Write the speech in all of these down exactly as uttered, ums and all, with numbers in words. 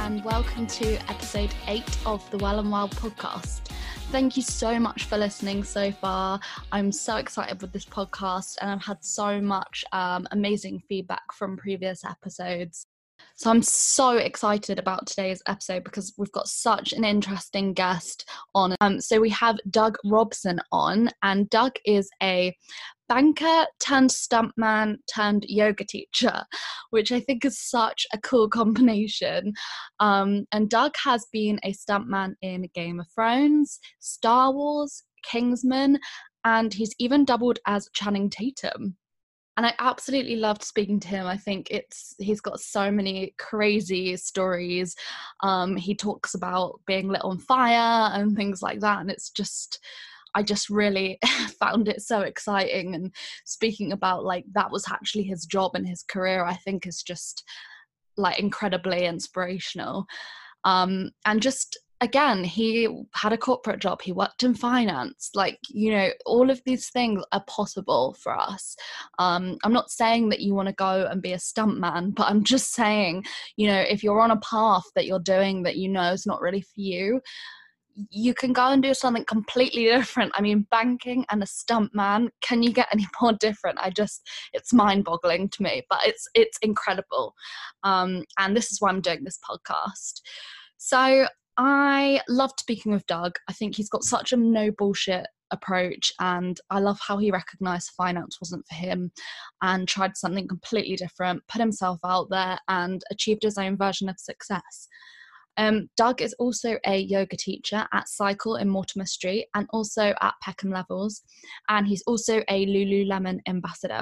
and welcome to episode eight of the Well and Wild podcast. Thank you so much for listening so far. I'm so excited with this podcast and I've had so much um, amazing feedback from previous episodes. So I'm so excited about today's episode because we've got such an interesting guest on. Um, so we have Doug Robson on, and Doug is a banker turned stuntman turned yoga teacher, which I think is such a cool combination. Um, and Doug has been a stuntman in Game of Thrones, Star Wars, Kingsman, and he's even doubled as Channing Tatum. And I absolutely loved speaking to him. I think it's he's got so many crazy stories. Um, he talks about being lit on fire and things like that. And it's just, I just really found it so exciting. And speaking about like that was actually his job and his career, I think is just like incredibly inspirational. Um, and just, again, he had a corporate job, he worked in finance, like, you know, all of these things are possible for us. Um, I'm not saying that you want to go and be a stuntman, but I'm just saying, you know, if you're on a path that you're doing that you know is not really for you, you can go and do something completely different. I mean, banking and a stuntman, can you get any more different? I just, it's mind-boggling to me, but it's it's incredible. Um, and this is why I'm doing this podcast. So I loved speaking with Doug. I think he's got such a no bullshit approach, and I love how he recognized finance wasn't for him and tried something completely different, put himself out there and achieved his own version of success. Um, Doug is also a yoga teacher at Cycle in Mortimer Street and also at Peckham Levels, and he's also a Lululemon ambassador.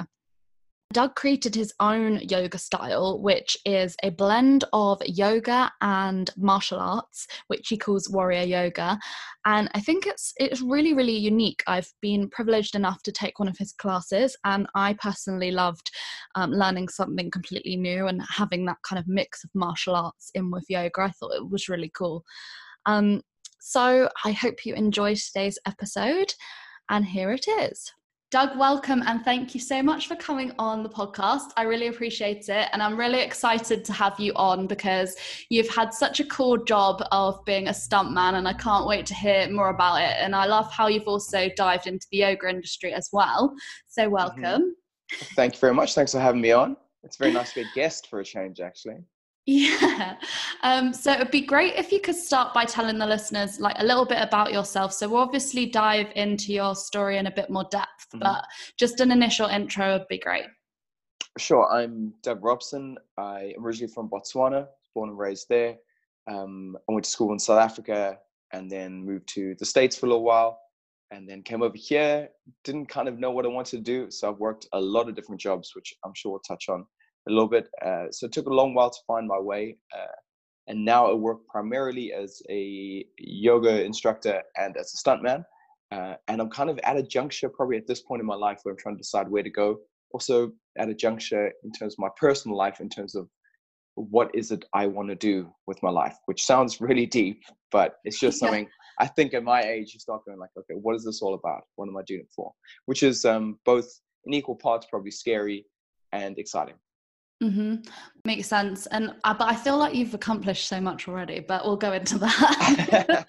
Doug created his own yoga style, which is a blend of yoga and martial arts, which he calls warrior yoga. And I think it's it's really, really unique. I've been privileged enough to take one of his classes, and I personally loved um, learning something completely new and having that kind of mix of martial arts in with yoga. I thought it was really cool. Um, so I hope you enjoyed today's episode, and here it is. Doug, welcome, and thank you so much for coming on the podcast. I really appreciate it, and I'm really excited to have you on because you've had such a cool job of being a stuntman, and I can't wait to hear more about it. And I love how you've also dived into the yoga industry as well. So welcome. Mm-hmm. Thank you very much. Thanks for having me on. It's very nice to be a guest for a change, actually. Yeah. Um, so it'd be great if you could start by telling the listeners like a little bit about yourself. So we'll obviously dive into your story in a bit more depth, mm-hmm. but just an initial intro would be great. Sure. I'm Doug Robson. I'm originally from Botswana, born and raised there. Um, I went to school in South Africa and then moved to the States for a little while and then came over here. Didn't kind of know what I wanted to do. So I've worked a lot of different jobs, which I'm sure we'll touch on a little bit. Uh, so it took a long while to find my way. Uh, and now I work primarily as a yoga instructor and as a stuntman. Uh, and I'm kind of at a juncture probably at this point in my life where I'm trying to decide where to go. Also at a juncture in terms of my personal life, in terms of what is it I want to do with my life, which sounds really deep, but it's just something yeah. I think at my age, you start going like, okay, what is this all about? What am I doing it for? Which is um, both in equal parts, probably scary and exciting. Mm-hmm. Makes sense. And uh, but I feel like you've accomplished so much already, but we'll go into that.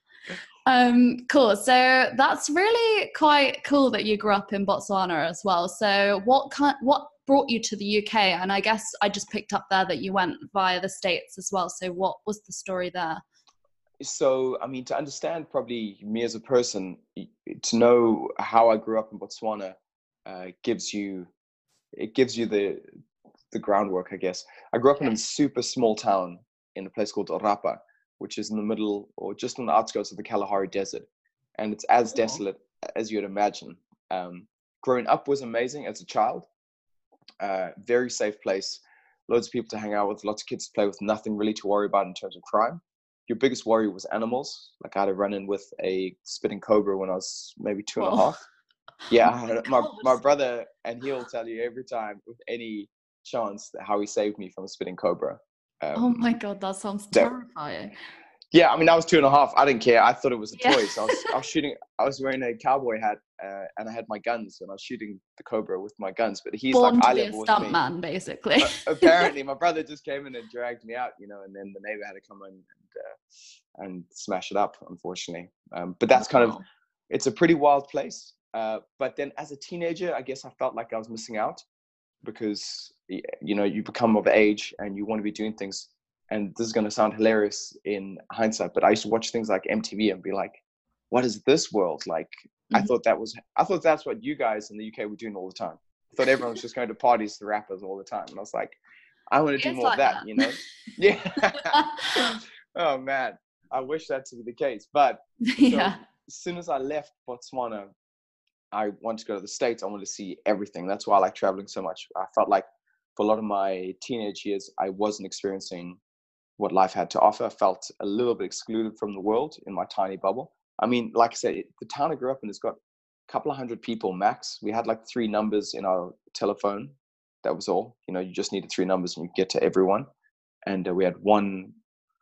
um, cool. So that's really quite cool that you grew up in Botswana as well. So what kind, what brought you to the U K? And I guess I just picked up there that you went via the States as well. So what was the story there? So, I mean, to understand probably me as a person, to know how I grew up in Botswana uh, gives you, it gives you the, the groundwork, I guess. I grew up okay. in a super small town in a place called Orapa, which is in the middle or just on the outskirts of the Kalahari Desert. And it's as oh. desolate as you'd imagine. Um, growing up was amazing as a child. Uh, very safe place. Loads of people to hang out with, lots of kids to play with, nothing really to worry about in terms of crime. Your biggest worry was animals. Like I had a run-in with a spitting cobra when I was maybe two Whoa. and a half. Yeah, I had, my, my brother, and he'll tell you every time with any chance how he saved me from a spitting cobra. Um, oh my God, that sounds terrifying. Yeah, I mean, I was two and a half. I didn't care. I thought it was a Yeah. toy. So I was, I was shooting. I was wearing a cowboy hat, uh, and I had my guns, and I was shooting the cobra with my guns. But he's Born like to eye be a level with me. stuntman, basically. Uh, apparently, my brother just came in and dragged me out, you know, and then the neighbor had to come in and uh, and smash it up, unfortunately. Um, but that's kind of, Wow. it's a pretty wild place. Uh, but then as a teenager, I guess I felt like I was missing out because, you know, you become of age and you want to be doing things. And this is going to sound hilarious in hindsight, but I used to watch things like M T V and be like, what is this world like? Mm-hmm. I thought that was, I thought that's what you guys in the U K were doing all the time. I thought everyone was just going to parties to rappers all the time. And I was like, I want to do It's more like of that, that. you know? Yeah. Oh, man. I wish that to be the case. But Yeah. so, as soon as I left Botswana, I wanted to go to the States. I wanted to see everything. That's why I like traveling so much. I felt like for a lot of my teenage years, I wasn't experiencing what life had to offer. I felt a little bit excluded from the world in my tiny bubble. I mean, like I said, the town I grew up in has got a couple of hundred people max. We had like three numbers in our telephone. That was all. You know, you just needed three numbers and you get to everyone. And uh, we had one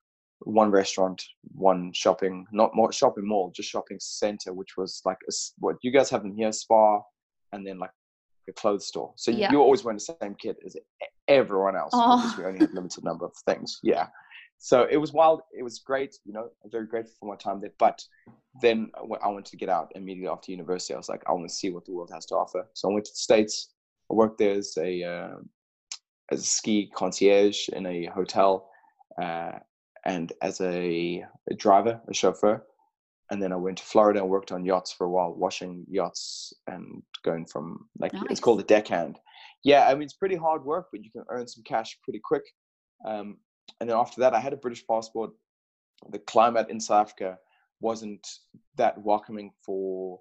one restaurant, one shopping, not more shopping mall, just shopping center, which was like a, what you guys have in here, spa, and then like a clothes store. So Yeah. you always wearing the same kit as everyone else Oh. because we only had limited number of things. Yeah. So it was wild. It was great. You know, I'm very grateful for my time there. But then I wanted to get out immediately after university. I was like, I want to see what the world has to offer. So I went to the States. I worked there as a, uh, as a ski concierge in a hotel, uh, and as a, a driver, a chauffeur. And then I went to Florida and worked on yachts for a while, washing yachts and going from like, Nice. It's called a deckhand. Yeah, I mean, it's pretty hard work, but you can earn some cash pretty quick. Um, and then after that, I had a British passport. The climate in South Africa wasn't that welcoming for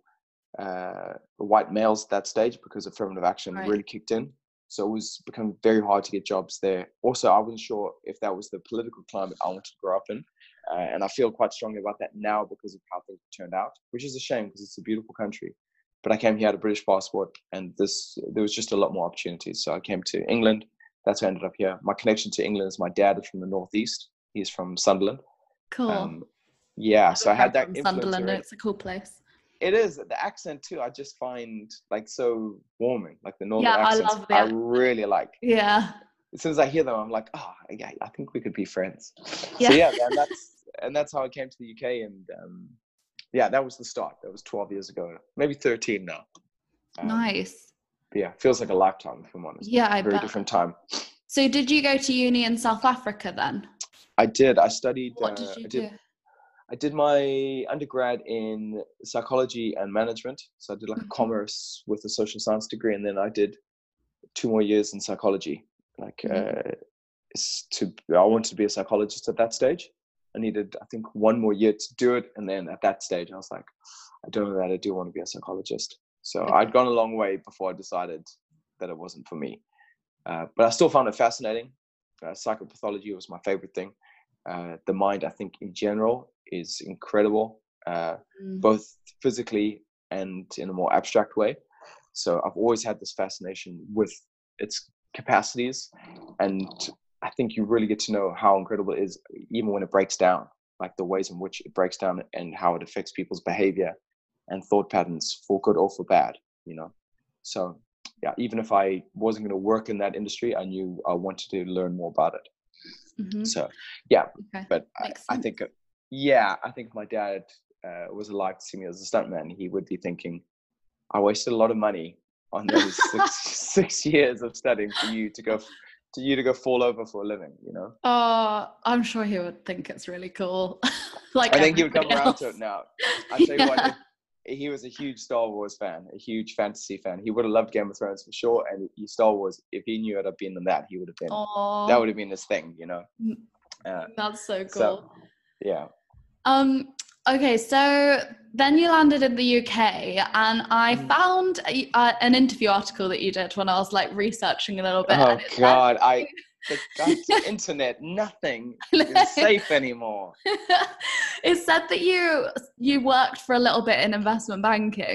uh, white males at that stage because affirmative action Right. really kicked in. So it was becoming very hard to get jobs there. Also, I wasn't sure if that was the political climate I wanted to grow up in. Uh, and I feel quite strongly about that now because of how things turned out, which is a shame because it's a beautiful country. But I came here, had a British passport, and this there was just a lot more opportunities. So I came to England. That's how I ended up here. My connection to England is my dad is from the Northeast. He's from Sunderland. Cool. Um, yeah, so I had that from influence Sunderland. already. It's a cool place. It is. The accent too, I just find like so warming. Like the northern Yeah, I accents, love the I accent. really like. Yeah. As soon as I hear them, I'm like, oh, yeah, I think we could be friends. Yeah. So yeah, and that's and that's how I came to the U K. And um, yeah, that was the start. That was twelve years ago, maybe thirteen now. Um, Nice. But yeah, feels like a lifetime, if I'm honest. Yeah, I Very bet. different time. So did you go to uni in South Africa then? I did. I studied. What uh, did you I do? did, I did my undergrad in psychology and management. So I did like Mhm. a commerce with a social science degree, and then I did two more years in psychology. Like Mhm. uh, it's to, I wanted to be a psychologist at that stage. I needed, I think, one more year to do it, and then at that stage, I was like, I don't know that I do want to be a psychologist. So Okay. I'd gone a long way before I decided that it wasn't for me. Uh, but I still found it fascinating. Uh, psychopathology was my favorite thing. Uh, the mind, I think, in general, is incredible, uh, Mm. both physically and in a more abstract way. So I've always had this fascination with its capacities, and I think you really get to know how incredible it is, even when it breaks down, like the ways in which it breaks down and how it affects people's behavior and thought patterns for good or for bad, you know? So yeah, even if I wasn't going to work in that industry, I knew I wanted to learn more about it. Mhm. So yeah, Okay. but I, Makes I sense. think, yeah, I think if my dad uh, was alive to see me as a stuntman, he would be thinking, I wasted a lot of money on those six, six years of studying for you to go, to you to go fall over for a living, you know? Oh, I'm sure he would think it's really cool. Like I think he would come everybody around else. to it now. I tell you what, Yeah. if, he was a huge Star Wars fan, a huge fantasy fan. He would have loved Game of Thrones for sure. And he, Star Wars, if he knew it had been in that, he would have been, Aw, that would have been his thing, you know? Uh, that's so cool. so, yeah. Um, okay, so then you landed in the U K, and I Mhm. found a, uh, an interview article that you did when I was like researching a little bit. Oh and it said- God, I, the goddamn internet, nothing is safe anymore. It said that you you worked for a little bit in investment banking.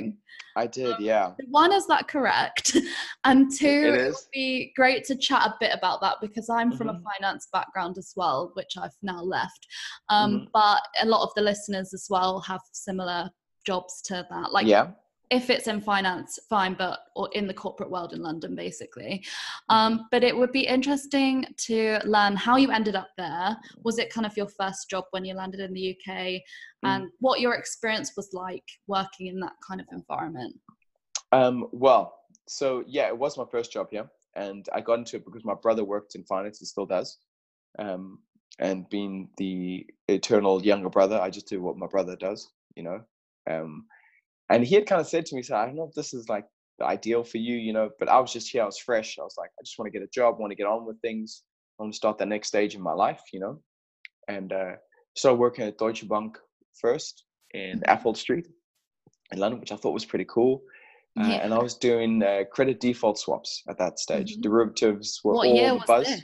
I did, yeah. One, is that correct? And two, It, it it is. would be great to chat a bit about that because I'm from a Mm-hmm. finance background as well, which I've now left. Um, Mm-hmm. but a lot of the listeners as well have similar jobs to that. Like, Yeah. if it's in finance, fine, but or in the corporate world in London, basically. Mm-hmm. Um, but it would be interesting to learn how you ended up there. Was it kind of your first job when you landed in the U K, Mm. and what your experience was like working in that kind of environment? Um, well, so yeah, it was my first job here, and I got into it because my brother worked in finance and still does. Um, and being the eternal younger brother, I just do what my brother does, you know. Um, and he had kind of said to me, so I don't know if this is like the ideal for you, you know, but I was just here, I was fresh. I was like, I just want to get a job, want to get on with things, I want to start that next stage in my life, you know. And uh, started working at Deutsche Bank first in Apple Street in London, which I thought was pretty cool. Uh, Yeah. and I was doing uh, credit default swaps at that stage. Mm-hmm. Derivatives were What all year the was buzz. this?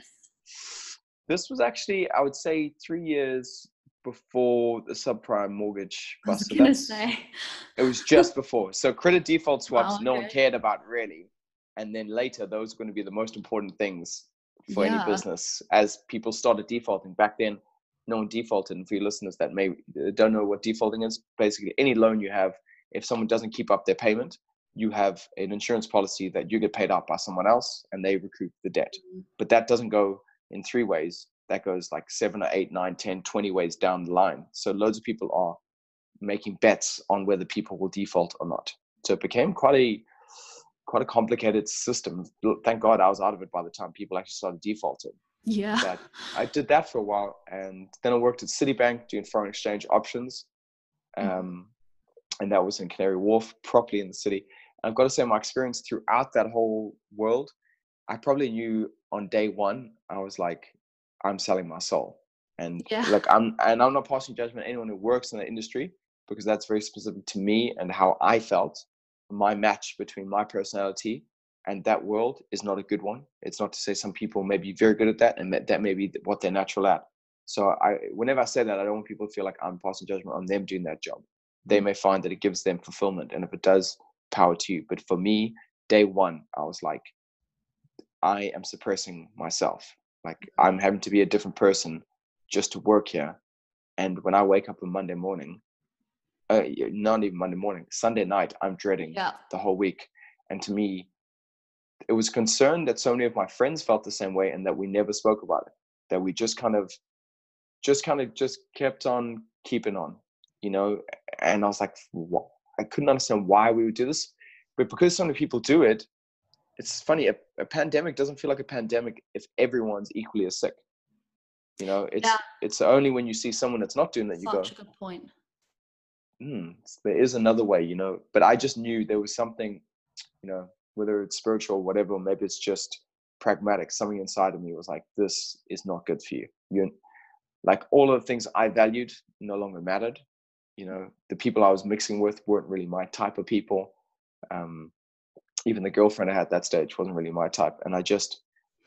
This was actually, I would say, three years before the subprime mortgage I was bust. So gonna that's, say. it was just before. So credit default Wow, swaps, no one okay. cared about really. And then later, those are going to be the most important things for any Yeah. business as people started defaulting. Back then, no one defaulted. And for your listeners that may don't know what defaulting is, basically any loan you have, if someone doesn't keep up their payment, you have an insurance policy that you get paid out by someone else and they recoup the debt. Mm-hmm. But that doesn't go in three ways. That goes like seven or eight, nine, ten, twenty ways down the line. So loads of people are making bets on whether people will default or not. So it became quite a quite a complicated system. Thank God I was out of it by the time people actually started defaulting. Yeah. But I did that for a while, and then I worked at Citibank doing foreign exchange options, um, Mm-hmm. and that was in Canary Wharf, properly in the city. I've got to say, my experience throughout that whole world, I probably knew on day one, I was like, I'm selling my soul. And Yeah. look, I'm and I'm not passing judgment on anyone who works in the industry because that's very specific to me and how I felt. My match between my personality and that world is not a good one. It's not to say some people may be very good at that and that, that may be what they're natural at. So I, whenever I say that, I don't want people to feel like I'm passing judgment on them doing that job. They may find that it gives them fulfillment, and if it does, power to you. But for me, day one, I was like, I am suppressing myself. Like I'm having to be a different person just to work here. And when I wake up on Monday morning, uh, not even Monday morning, Sunday night, I'm dreading Yeah. the whole week. And to me, it was concerned that so many of my friends felt the same way and that we never spoke about it, that we just kind of, just kind of just kept on keeping on, you know? And I was like, what? I couldn't understand why we would do this. But because so many people do it, it's funny, a, a pandemic doesn't feel like a pandemic if everyone's equally as sick. You know, it's Yeah. it's only when you see someone that's not doing that you go, Such a good point. hmm, there is another way, you know. But I just knew there was something, you know, whether it's spiritual or whatever, or maybe it's just pragmatic. Something inside of me was like, this is not good for you. You like all of the things I valued no longer mattered. You know, the people I was mixing with weren't really my type of people. Um, even the girlfriend I had at that stage wasn't really my type. And I just,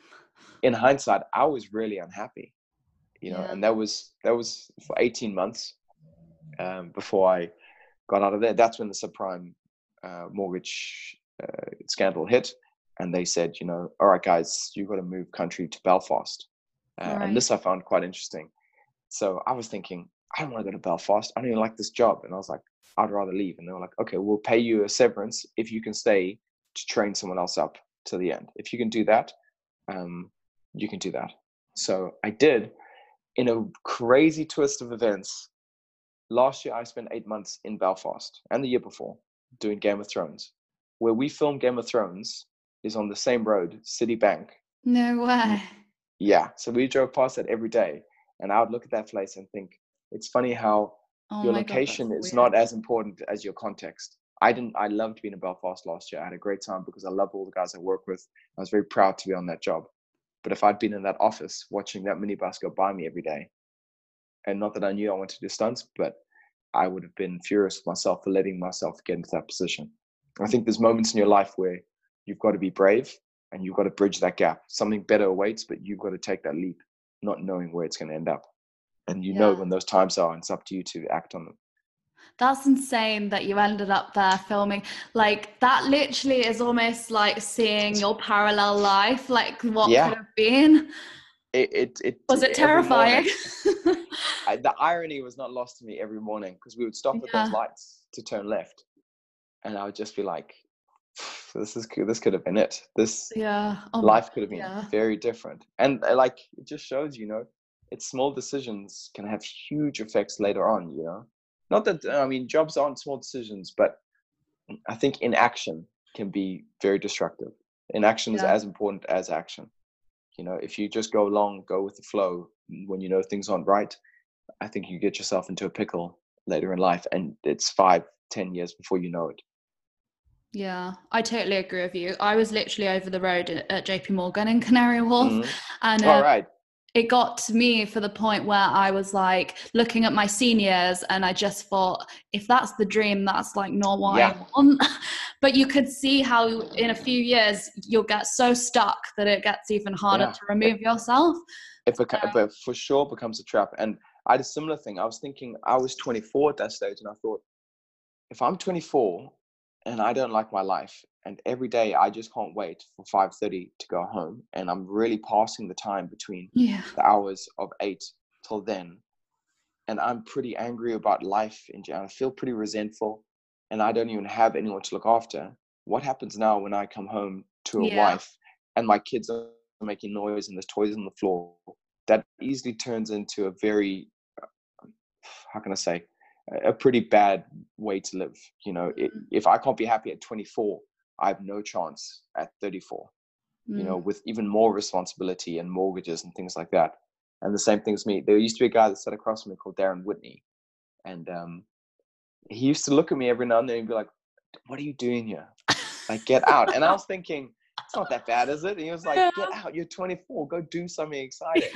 in hindsight, I was really unhappy, you know, Yeah. and that was, that was for eighteen months um, before I got out of there. That's when the subprime uh, mortgage uh, scandal hit. And they said, you know, all right, guys, you've got to move country to Belfast. Uh, Right. and this I found quite interesting. So I was thinking, I don't want to go to Belfast. I don't even like this job. And I was like, I'd rather leave. And they were like, okay, we'll pay you a severance if you can stay to train someone else up to the end. If you can do that, um, you can do that. So I did. In a crazy twist of events, last year I spent eight months in Belfast, and the year before doing Game of Thrones. Where we filmed Game of Thrones is on the same road, Citibank. No way. Yeah, so we drove past it every day, and I would look at that place and think, it's funny how Oh your my God, that's location is weird. not as important as your context. I didn't. I loved being in Belfast last year. I had a great time because I love all the guys I work with. I was very proud to be on that job. But if I'd been in that office watching that minibus go by me every day, and not that I knew I wanted to do stunts, but I would have been furious with myself for letting myself get into that position. I think there's moments in your life where you've got to be brave and you've got to bridge that gap. Something better awaits, but you've got to take that leap, not knowing where it's going to end up. And you know Yeah. when those times are, and it's up to you to act on them. That's insane that you ended up there filming. Like, that literally is almost like seeing your parallel life, like what Yeah, could have been. it it, it Was it every terrifying? morning. I, the irony was not lost to me every morning because we would stop at those Yeah, lights to turn left, and I would just be like, "This is this could have been it. This yeah. Oh my, life could have been yeah, very different." And uh, like it just shows, you know, it's small decisions can have huge effects later on. You know, not that I mean jobs aren't small decisions, but I think inaction can be very destructive. Inaction is yeah. as important as action. You know, if you just go along, go with the flow when you know things aren't right, I think you get yourself into a pickle later in life, and it's five, ten years before you know it. Yeah, I totally agree with you. I was literally over the road at, at J P Morgan in Canary Wharf, Mm-hmm. and All um, right. it got to me for the point where I was like looking at my seniors, and I just thought, if that's the dream, that's like not what Yeah. I want. But you could see how in a few years you'll get so stuck that it gets even harder Yeah. to remove yourself. It, beca- but for sure becomes a trap. And I had a similar thing. I was thinking I was twenty-four at that stage, and I thought, if I'm twenty-four and I don't like my life, and every day I just can't wait for five thirty to go home, and I'm really passing the time between Yeah, the hours of eight till then, and I'm pretty angry about life in general. I feel pretty resentful, and I don't even have anyone to look after. What happens now when I come home to a yeah, wife and my kids are making noise and there's toys on the floor? That easily turns into a very, how can I say, a pretty bad way to live. You know, it, if I can't be happy at twenty-four, I have no chance at thirty-four, you know, mm. with even more responsibility and mortgages and things like that. And the same thing as me. There used to be a guy that sat across from me called Darren Whitney. And um, he used to look at me every now and then and be like, "What are you doing here? Like, get out." And I was thinking, it's not that bad, is it? And he was like, Yeah. "Get out. You're twenty-four. Go do something exciting."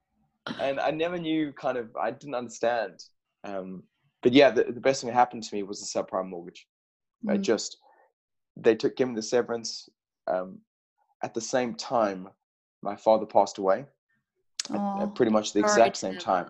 And I never knew kind of, I didn't understand. Um, but yeah, the, the best thing that happened to me was the subprime mortgage. I Mm. just, they took, gave me the severance. Um, at the same time, my father passed away at, at Oh, pretty much the sorry exact to same hear time. that.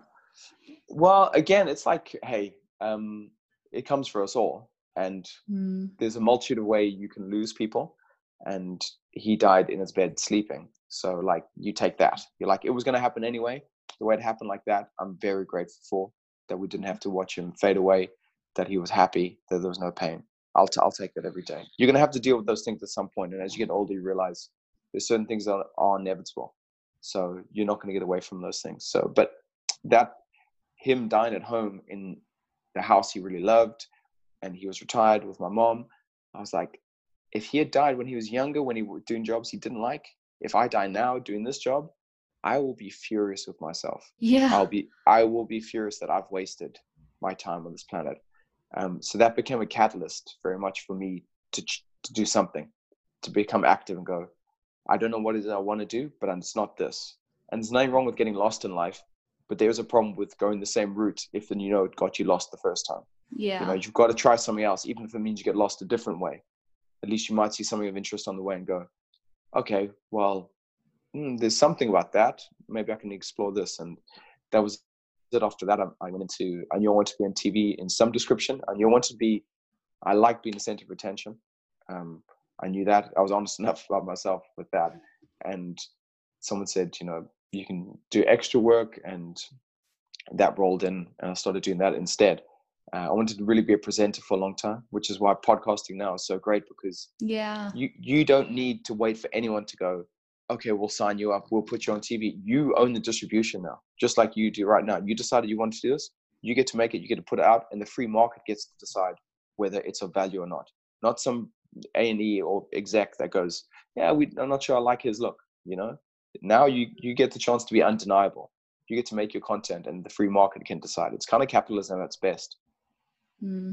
Well, again, it's like, hey, um, it comes for us all. And Mm. there's a multitude of ways you can lose people. And he died in his bed sleeping. So, like, you take that. You're like, it was going to happen anyway. The way it happened like that, I'm very grateful for that we didn't have to watch him fade away, that he was happy, that there was no pain. I'll, t- I'll take that every day. You're going to have to deal with those things at some point. And as you get older, you realize there's certain things that are inevitable. So you're not going to get away from those things. So, but that, him dying at home in the house he really loved, and he was retired with my mom, I was like, if he had died when he was younger, when he was doing jobs he didn't like, if I die now doing this job, I will be furious with myself. Yeah. I'll be, I will be furious that I've wasted my time on this planet. Um, so that became a catalyst very much for me to to do something, to become active and go, I don't know what it is I want to do, but it's not this. And there's nothing wrong with getting lost in life, but there's a problem with going the same route if then you know it got you lost the first time. Yeah. You know, you've got to try something else, even if it means you get lost a different way. At least you might see something of interest on the way and go, okay, well, mm, there's something about that. Maybe I can explore this. And that was it. After that, I, I went into, I knew I wanted to be on T V in some description. I knew I wanted to be, I like being the center of attention. Um, I knew that. I was honest enough about myself with that. And someone said, you know, you can do extra work, and that rolled in, and I started doing that instead. Uh, I wanted to really be a presenter for a long time, which is why podcasting now is so great, because Yeah. you you don't need to wait for anyone to go, okay, we'll sign you up, we'll put you on T V. You own the distribution now, just like you do right now. You decided you want to do this, you get to make it, you get to put it out, and the free market gets to decide whether it's of value or not. Not some A and E or exec that goes, yeah, we, I'm not sure I like his look, you know? Now you, you get the chance to be undeniable. You get to make your content, and the free market can decide. It's kind of capitalism at its best. Mm.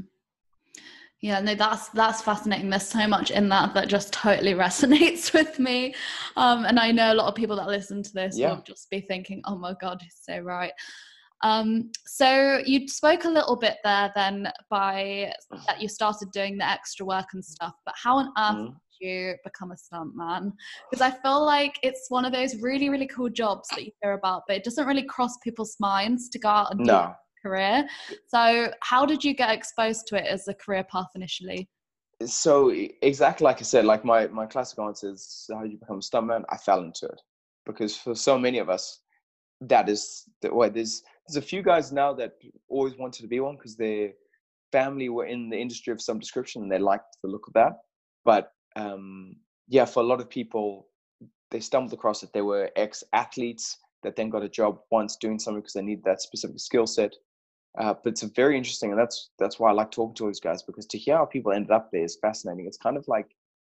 Yeah, no, that's that's fascinating. There's so much in that that just totally resonates with me. Um, and I know a lot of people that listen to this Yeah. will just be thinking, oh my God, he's so right. Um, so you spoke a little bit there then by that you started doing the extra work and stuff, but how on earth Mm-hmm. did you become a stuntman? Because I feel like it's one of those really, really cool jobs that you hear about, but it doesn't really cross people's minds to go out and do No. career. So how did you get exposed to it as a career path initially? So exactly like I said, like my, my classic answer is how you become a stuntman. I fell into it because for so many of us, that is the way. There's there's a few guys now that always wanted to be one because their family were in the industry of some description and they liked the look of that. But um, yeah, for a lot of people, they stumbled across it. They were ex-athletes that then got a job once doing something because they need that specific skill set. Uh, but it's a very interesting, and that's that's why I like talking to those guys, because to hear how people ended up there is fascinating. It's kind of like,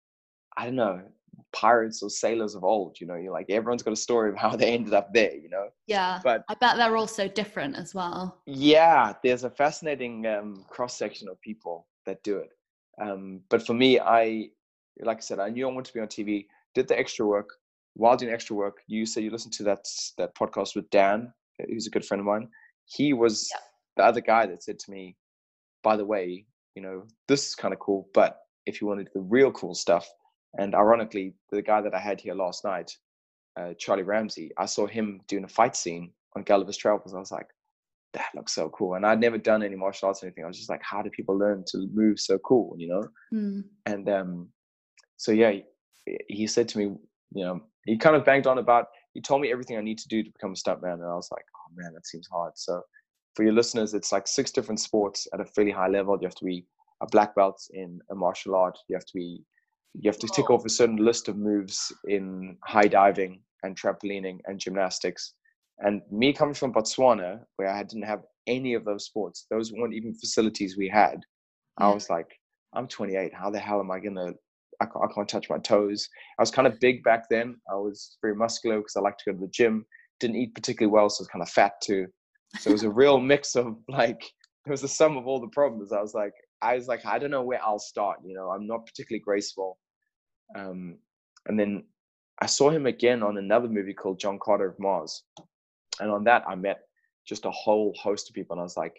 I don't know, pirates or sailors of old, you know, you're like, everyone's got a story of how they ended up there, you know? Yeah. But I bet they're all so different as well. yeah, there's a fascinating um, cross-section of people that do it. Um, but for me, I, like I said, I knew I wanted to be on T V, did the extra work. While doing extra work, you said you listened to that, that podcast with Dan, who's a good friend of mine. He was Yeah. the other guy that said to me, by the way, you know, this is kind of cool, but if you wanted the real cool stuff, and ironically, the guy that I had here last night, uh, Charlie Ramsey, I saw him doing a fight scene on Gulliver's Travels. I was like, that looks so cool. And I'd never done any martial arts or anything. I was just like, how do people learn to move so cool, you know? Mm. And um, so, yeah, he, he said to me, you know, he kind of banged on about, he told me everything I need to do to become a stuntman. And I was like, oh man, that seems hard. So for your listeners, it's like six different sports at a fairly high level. You have to be a black belt in a martial art. You have to be, you have to tick off a certain list of moves in high diving and trampolining and gymnastics. And me coming from Botswana, where I didn't have any of those sports, those weren't even facilities we had. Yeah. I was like, I'm twenty-eight. How the hell am I going to, I can't, I can't touch my toes. I was kind of big back then. I was very muscular because I liked to go to the gym. Didn't eat particularly well, so I was kind of fat too. So it was a real mix of like, it was the sum of all the problems. I was like, I was like, I don't know where I'll start. You know, I'm not particularly graceful. Um, and then I saw him again on another movie called John Carter of Mars. And on that, I met just a whole host of people. And I was like,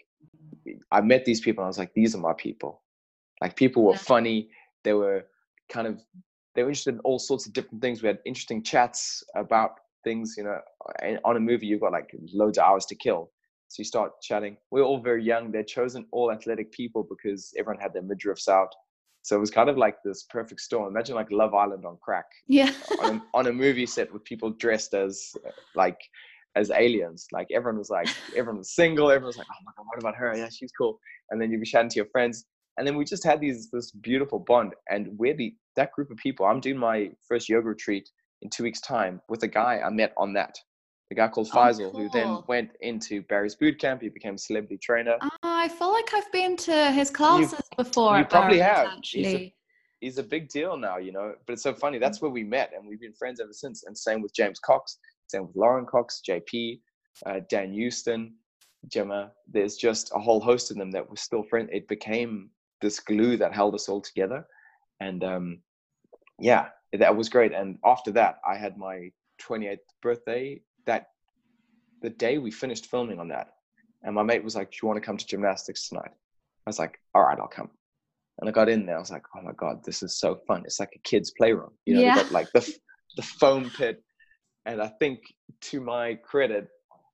I met these people and I was like, these are my people. Like, people were funny. They were kind of, they were interested in all sorts of different things. We had interesting chats about things, you know, on a movie, you've got like loads of hours to kill. So you start chatting. We we're all very young. They'd chosen all athletic people because everyone had their midriffs out. So it was kind of like this perfect storm. Imagine like Love Island on crack. Yeah. on, a, on a movie set with people dressed as like, as aliens. Like, everyone was like, everyone was single. Everyone was like, oh my God, what about her? Yeah, she's cool. And then you'd be chatting to your friends. And then we just had these, this beautiful bond. And weirdly, that group of people, I'm doing my first yoga retreat in two weeks time with a guy I met on that. A guy called Oh, Faisal, cool. who then went into Barry's boot camp. He became a celebrity trainer. Oh, I feel like I've been to his classes you, before. You probably Barry's, have. actually. He's a, he's a big deal now, you know. But it's so funny. That's where we met, and we've been friends ever since. And same with James Cox, same with Lauren Cox, J P, uh, Dan Houston, Gemma. There's just a whole host of them that were still friends. It became this glue that held us all together. And um, yeah, that was great. And after that, I had my twenty-eighth birthday. That the day we finished filming on that, and my mate was like, do you want to come to gymnastics tonight? I was like, all right, I'll come. And I got in there. I was like, oh my God, this is so fun. It's like a kid's playroom. You know, yeah. they got like the the foam pit. And I think, to my credit,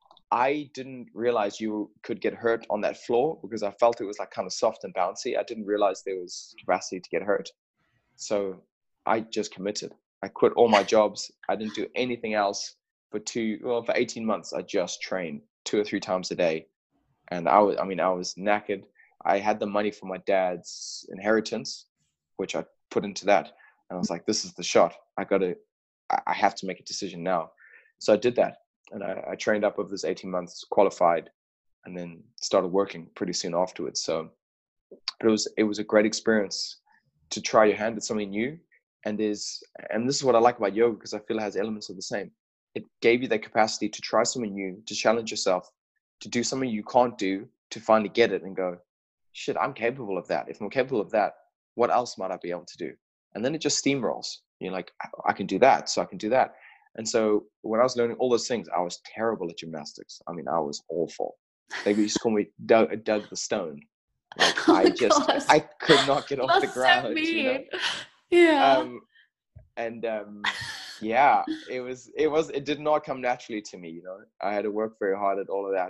I didn't realize you could get hurt on that floor because I felt it was like kind of soft and bouncy. I didn't realize there was capacity to get hurt. So I just committed. I quit all my jobs. I didn't do anything else for two, well, for eighteen months. I just trained two or three times a day. And I was, I mean, I was knackered. I had the money from my dad's inheritance, which I put into that. And I was like, this is the shot. I got to, I have to make a decision now. So I did that. And I, I trained up over this eighteen months, qualified, and then started working pretty soon afterwards. So, but it was, it was a great experience to try your hand at something new. And there's, and this is what I like about yoga, because I feel it has elements of the same. It gave you the capacity to try something new, to challenge yourself, to do something you can't do, to finally get it and go, shit, I'm capable of that. If I'm capable of that, what else might I be able to do? And then it just steamrolls. You're like, I can do that, so I can do that. And so when I was learning all those things, I was terrible at gymnastics. I mean, I was awful. They used to call me Doug, Doug the Stone. Like, oh I just, gosh. I could not get off That's the ground. So mean. You know? Yeah. Um, and um, yeah, it was, it was, it did not come naturally to me. You know, I had to work very hard at all of that.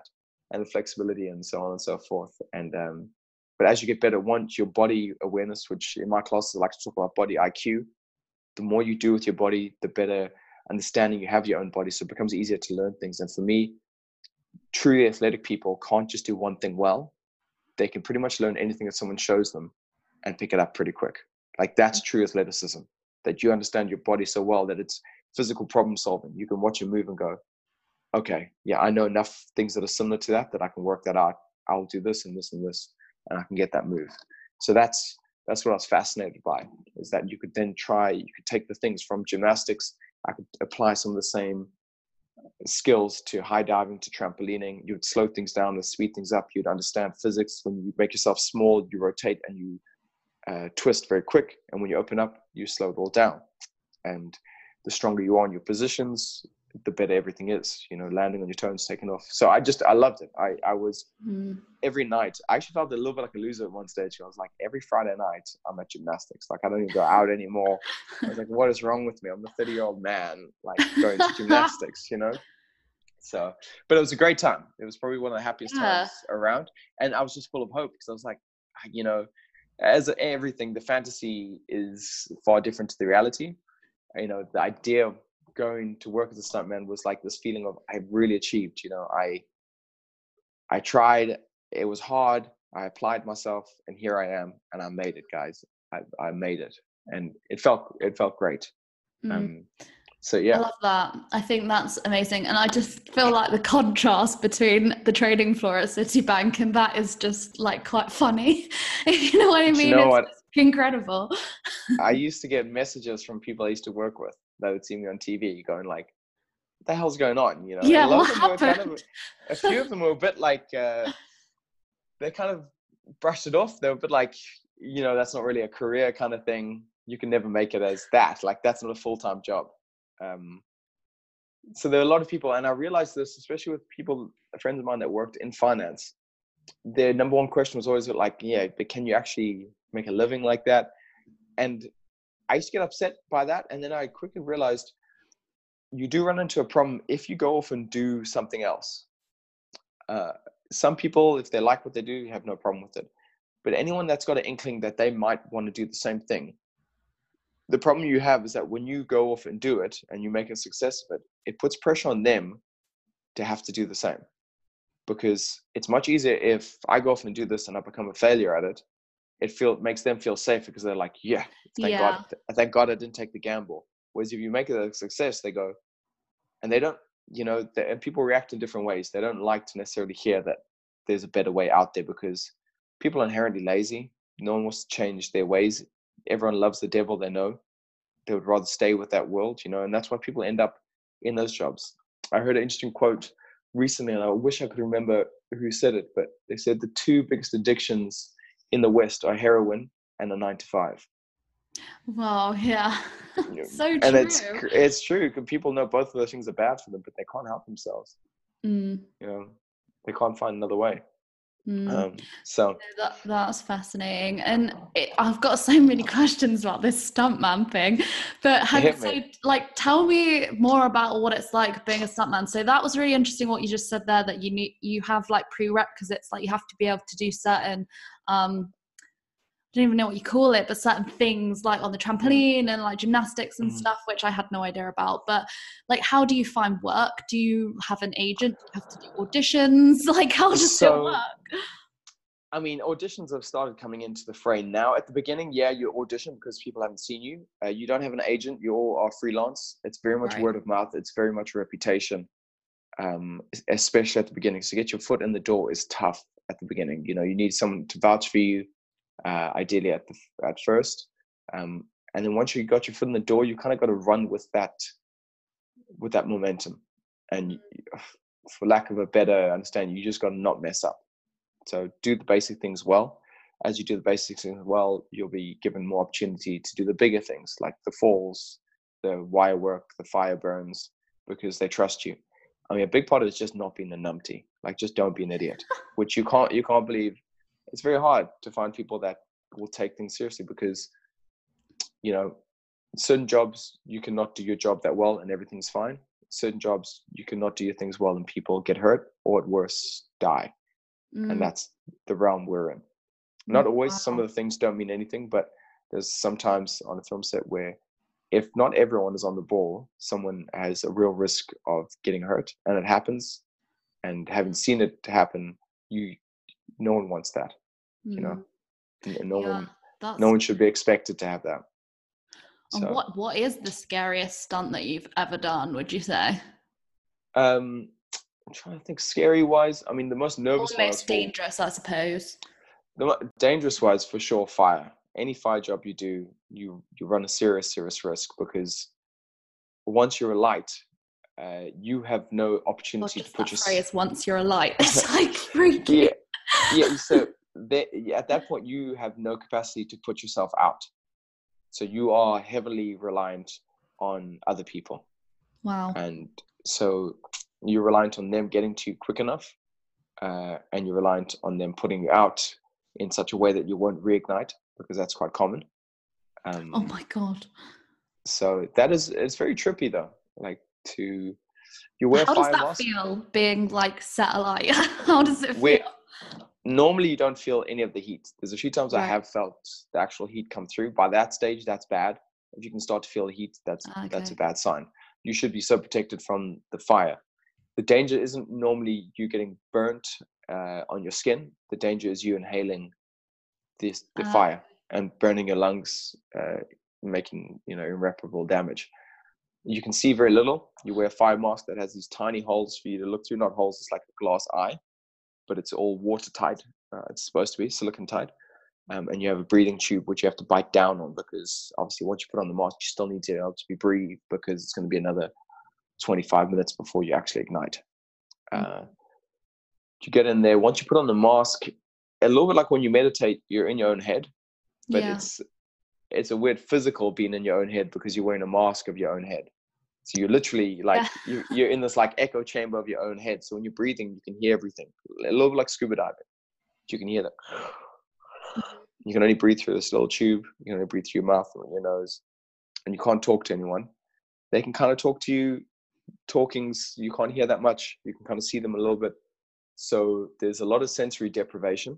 and the flexibility and so on and so forth. And um, but as you get better, once your body awareness, which in my classes I like to talk about body I Q, the more you do with your body, the better understanding you have your own body. So it becomes easier to learn things. And for me, truly athletic people can't just do one thing well. They can pretty much learn anything that someone shows them and pick it up pretty quick. Like that's true athleticism, that you understand your body so well that it's physical problem solving. You can watch it move and go, okay, yeah, I know enough things that are similar to that, that I can work that out. I'll do this and this and this, and I can get that move. So that's, that's what I was fascinated by, is that you could then try, you could take the things from gymnastics. I could apply some of the same skills to high diving, to trampolining. You would slow things down and speed things up. You'd understand physics. When you make yourself small, you rotate and you uh, twist very quick. And when you open up, you slow it all down. And the stronger you are in your positions, the better everything is, you know, landing on your toes, taking off. So I just, I loved it. I, I was mm. every night, I actually felt a little bit like a loser at one stage. I was like, every Friday night I'm at gymnastics. Like I don't even go out anymore. I was like, what is wrong with me? I'm a thirty year old man, like going to gymnastics, you know? So, but it was a great time. It was probably one of the happiest yeah. times around. And I was just full of hope because I was like, you know, as everything, the fantasy is far different to the reality. You know, the idea of going to work as a stuntman was like this feeling of I really achieved. You know, I I tried, it was hard, I applied myself, and here I am, and I made it, guys. I, I made it, and it felt it felt great. Mm. Um, so yeah, I love that. I think that's amazing, and I just feel like the contrast between the training floor at Citibank and that is just like quite funny. If you know what I mean? You know it's what? Incredible. I used to get messages from people I used to work with that would see me on T V going like, what the hell's going on? You know, yeah, and a lot what of them happened? were kind of, a few of them were a bit like, uh, they kind of brushed it off. They were a bit like, you know, that's not really a career kind of thing. You can never make it as that. Like, that's not a full-time job. Um, so there are a lot of people, and I realized this, especially with people, friends of mine that worked in finance, their number one question was always like, yeah, but can you actually make a living like that? And I used to get upset by that. And then I quickly realized you do run into a problem if you go off and do something else. Uh, some people, if they like what they do, have no problem with it. But anyone that's got an inkling that they might want to do the same thing, the problem you have is that when you go off and do it and you make a success of it, it puts pressure on them to have to do the same. Because it's much easier if I go off and do this and I become a failure at it. It feel makes them feel safe because they're like, yeah, thank yeah. God, thank God I didn't take the gamble. Whereas if you make it a success, they go, and they don't, you know, they, and people react in different ways. They don't like to necessarily hear that there's a better way out there because people are inherently lazy. No one wants to change their ways. Everyone loves the devil they know. They would rather stay with that world, you know, and that's why people end up in those jobs. I heard an interesting quote recently, and I wish I could remember who said it, but they said the two biggest addictions in the West are heroin and a nine to five. Wow, yeah. So true. And it's it's true because people know both of those things are bad for them, but they can't help themselves. Mm. You know, they can't find another way. Mm. Um, so that, that's fascinating, and it, I've got so many questions about this stuntman thing. But have, so, like, tell me more about what it's like being a stuntman. So that was really interesting what you just said there. That you need you have like prerequisites, like you have to be able to do certain. Um, I don't even know what you call it, but certain things like on the trampoline mm. and like gymnastics and mm. stuff, which I had no idea about. But like, how do you find work? Do you have an agent? Do you have to do auditions? Like, how does so, it work? I mean, auditions have started coming into the fray now. At the beginning, yeah, you audition because people haven't seen you. Uh, you don't have an agent. You all are freelance. It's very much right. word of mouth. It's very much reputation, um, especially at the beginning. So get your foot in the door is tough at the beginning. You know, you need someone to vouch for you. Uh, ideally at the at first, um, and then once you got your foot in the door, you kind of got to run with that with that momentum. And for lack of a better understanding, you just got to not mess up. So do the basic things well. As you do the basic things well, you'll be given more opportunity to do the bigger things like the falls, the wire work, the fire burns, because they trust you. I mean, a big part of it is just not being a numpty. Like, just don't be an idiot, which you can't you can't believe. It's very hard to find people that will take things seriously because, you know, certain jobs, you cannot do your job that well and everything's fine. certain jobs you cannot do your things well and people get hurt, or at worst die. Mm. And that's the realm we're in. Not always. Wow. Some of the things don't mean anything, but there's sometimes on a film set where if not everyone is on the ball, someone has a real risk of getting hurt, and it happens. And having seen it happen, you no one wants that, mm. you know, and, and no yeah, one that's... no one should be expected to have that. And so, what what is the scariest stunt that you've ever done, would you say? Um, I'm trying to think scary wise. I mean, the most nervous or one. Most dangerous, I suppose. The dangerous wise, for sure, fire. Any fire job you do, you you run a serious, serious risk, because once you're a light, uh, you have no opportunity God, to put your phrase, once you're a light. It's like freaky. Yeah, yeah. So there, at that point, you have no capacity to put yourself out. So you are heavily reliant on other people. Wow. And so you're reliant on them getting to you quick enough, uh, and you're reliant on them putting you out in such a way that you won't reignite, because that's quite common. Um, oh my God. So that is, it's very trippy though. Like to, you wear How fire does that mask. feel, being like set alight? How does it feel? Where, normally you don't feel any of the heat. There's a few times right. I have felt the actual heat come through. By that stage, that's bad. If you can start to feel the heat, that's okay. that's a bad sign. You should be so protected from the fire. The danger isn't normally you getting burnt uh, on your skin. The danger is you inhaling this the uh, fire and burning your lungs, uh, making, you know, irreparable damage. You can see very little. You wear a fire mask that has these tiny holes for you to look through. Not holes, it's like a glass eye, but it's all watertight. Uh, it's supposed to be silicone tight. Um, and you have a breathing tube which you have to bite down on, because obviously once you put on the mask, you still need to be able to be breathe, because it's going to be another twenty-five minutes before you actually ignite. Uh, you get in there. Once you put on the mask, a little bit like when you meditate, you're in your own head, but yeah. it's it's a weird physical being in your own head, because you're wearing a mask of your own head. So you're literally like, yeah. you, you're in this like echo chamber of your own head. So when you're breathing, you can hear everything. A little bit like scuba diving. You can hear that. You can only breathe through this little tube. You can only breathe through your mouth or your nose. And you can't talk to anyone. They can kind of talk to you. Talkings, you can't hear that much. You can kind of see them a little bit. So there's a lot of sensory deprivation.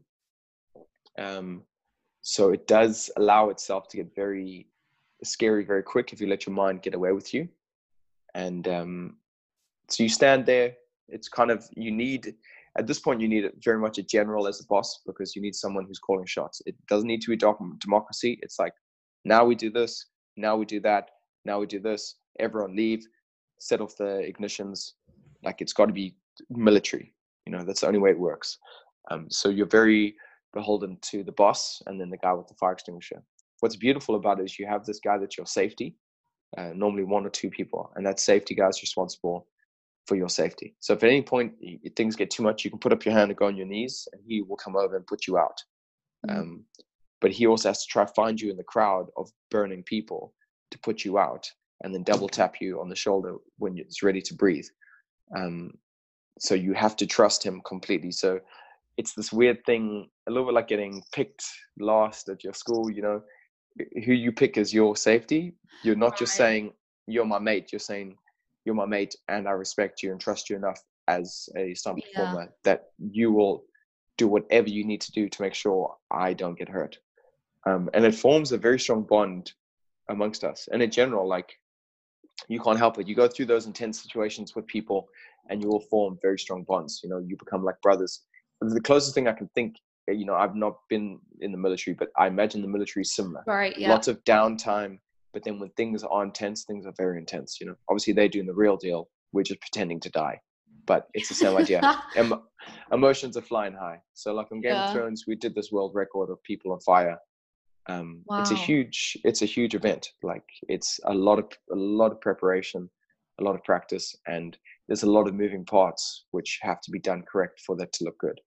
Um, so it does allow itself to get very scary very quick if you let your mind get away with you. And um, so you stand there. It's kind of, you need, at this point, you need very much a general as a boss, because you need someone who's calling shots. It doesn't need to be democracy. It's like, now we do this, now we do that, now we do this, everyone leave, set off the ignitions. Like, it's got to be military. You know, that's the only way it works. Um, so you're very beholden to the boss and then the guy with the fire extinguisher. What's beautiful about it is you have this guy that's your safety, uh, normally one or two people, and that safety guy is responsible for your safety. So if at any point things get too much, you can put up your hand and go on your knees, and he will come over and put you out. Mm. Um, but he also has to try to find you in the crowd of burning people to put you out, and then double tap you on the shoulder when it's ready to breathe. Um, so you have to trust him completely. So it's this weird thing, a little bit like getting picked last at your school. You know, who you pick as your safety. You're not just saying you're my mate. You're saying you're my mate, and I respect you and trust you enough as a stunt yeah. performer that you will do whatever you need to do to make sure I don't get hurt. Um, and it forms a very strong bond amongst us. And in general, like, you can't help it. You go through those intense situations with people, and you will form very strong bonds. You know, you become like brothers. The closest thing I can think, you know, I've not been in the military, but I imagine the military is similar. Right. Yeah. Lots of downtime, but then when things are intense, things are very intense. You know, obviously they're doing the real deal. We're just pretending to die, but it's the same idea. Em- emotions are flying high. So like on Game yeah. of Thrones, we did this world record of people on fire. Um, wow. It's a huge, it's a huge event. Like, it's a lot of, a lot of preparation, a lot of practice, and there's a lot of moving parts which have to be done correct for that to look good.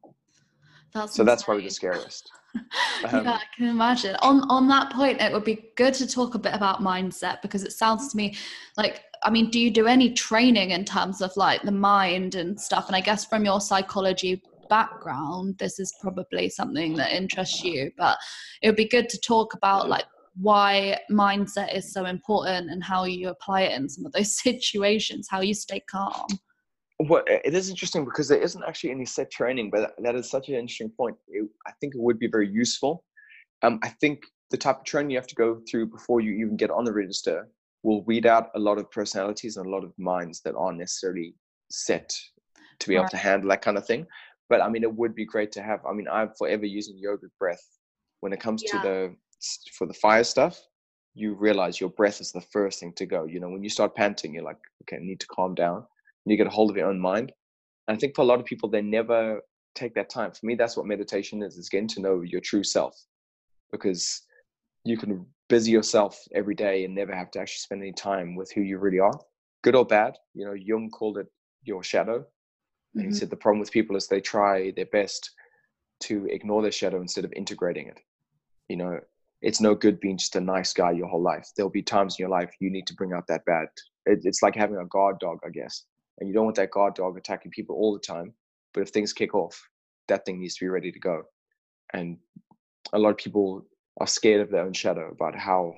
That's so insane. That's probably the scariest. Um, yeah, I can imagine. On on that point, it would be good to talk a bit about mindset, because it sounds to me like, I mean, do you do any training in terms of like the mind and stuff? And I guess from your psychology background, this is probably something that interests you, but it would be good to talk about like why mindset is so important and how you apply it in some of those situations, how you stay calm. Well, it is interesting because there isn't actually any set training, but that is such an interesting point. It, I think it would be very useful. Um, I think the type of training you have to go through before you even get on the register will weed out a lot of personalities and a lot of minds that aren't necessarily set to be able Right. to handle that kind of thing. But I mean, it would be great to have. I mean, I'm forever using yoga breath when it comes Yeah. to the for the fire stuff. You realize your breath is the first thing to go. You know, when you start panting, you're like, okay, I need to calm down. And you get a hold of your own mind. And I think for a lot of people, they never take that time. For me, that's what meditation is: is getting to know your true self, because you can busy yourself every day and never have to actually spend any time with who you really are, good or bad. You know, Jung called it your shadow. And Mm-hmm. he said the problem with people is they try their best to ignore their shadow instead of integrating it. You know, it's no good being just a nice guy your whole life. There'll be times in your life you need to bring out that bad. It, it's like having a guard dog, I guess. And you don't want that guard dog attacking people all the time. But if things kick off, that thing needs to be ready to go. And a lot of people are scared of their own shadow, about how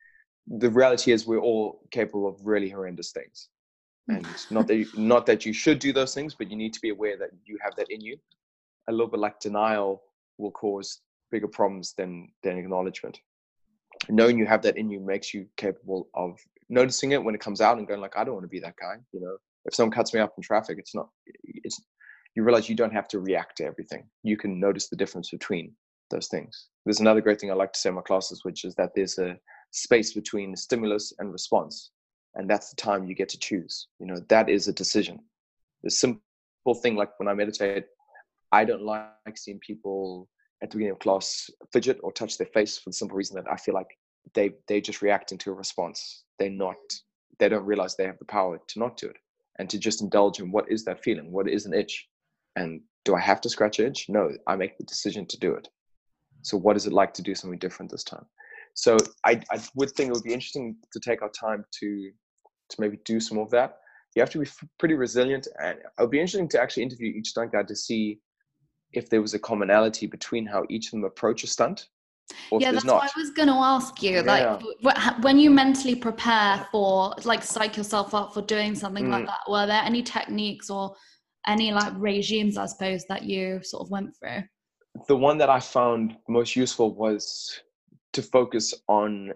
the reality is we're all capable of really horrendous things. And not that you, not that you should do those things, but you need to be aware that you have that in you. A little bit like denial will cause bigger problems than than acknowledgement. Knowing you have that in you makes you capable of noticing it when it comes out and going like, I don't want to be that guy. You know, if someone cuts me up in traffic, it's not, it's, you realize you don't have to react to everything. You can notice the difference between those things. There's another great thing I like to say in my classes, which is that there's a space between stimulus and response. And that's the time you get to choose. You know, that is a decision. The simple thing, like when I meditate, I don't like seeing people at the beginning of class fidget or touch their face, for the simple reason that I feel like they they just reacting to a response. They're not, they don't realize they have the power to not do it, and to just indulge in what is that feeling, what is an itch, and do I have to scratch an itch? No, I make the decision to do it. So what is it like to do something different this time? So I, I would think it would be interesting to take our time to to maybe do some of that. You have to be f- pretty resilient, and it would be interesting to actually interview each stunt guy to see if there was a commonality between how each of them approach a stunt, or Yeah, if there's that's what not. I was going to ask you. Like, Yeah. wh- when you mentally prepare for, like, psych yourself up for doing something like Mm, that, were there any techniques or any, like, regimes, I suppose, that you sort of went through? the one that I found most useful was to focus on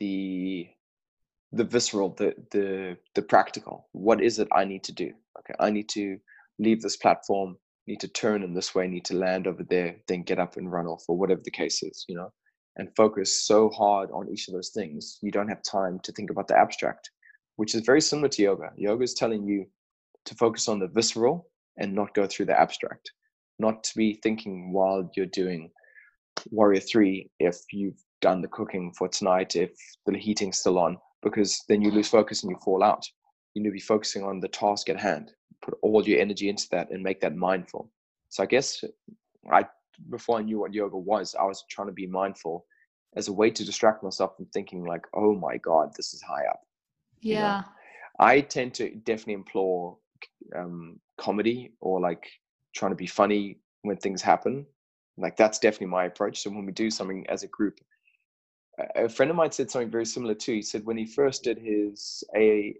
the the visceral, the the the practical. What is it I need to do? Okay, I need to leave this platform, need to turn in this way, need to land over there, then get up and run off, or whatever the case is, you know, and focus so hard on each of those things. You don't have time to think about the abstract, which is very similar to yoga. Yoga is telling you to focus on the visceral and not go through the abstract, not to be thinking while you're doing Warrior Three if you've done the cooking for tonight, if the heating's still on, because then you lose focus and you fall out. You need to be focusing on the task at hand. Put all your energy into that and make that mindful. So I guess I, before I knew what yoga was, I was trying to be mindful as a way to distract myself from thinking like, oh my God, this is high up. Yeah. You know? I tend to definitely implore um, comedy, or like trying to be funny when things happen. Like that's definitely my approach. So when we do something as a group, a friend of mine said something very similar too. He said when he first did his A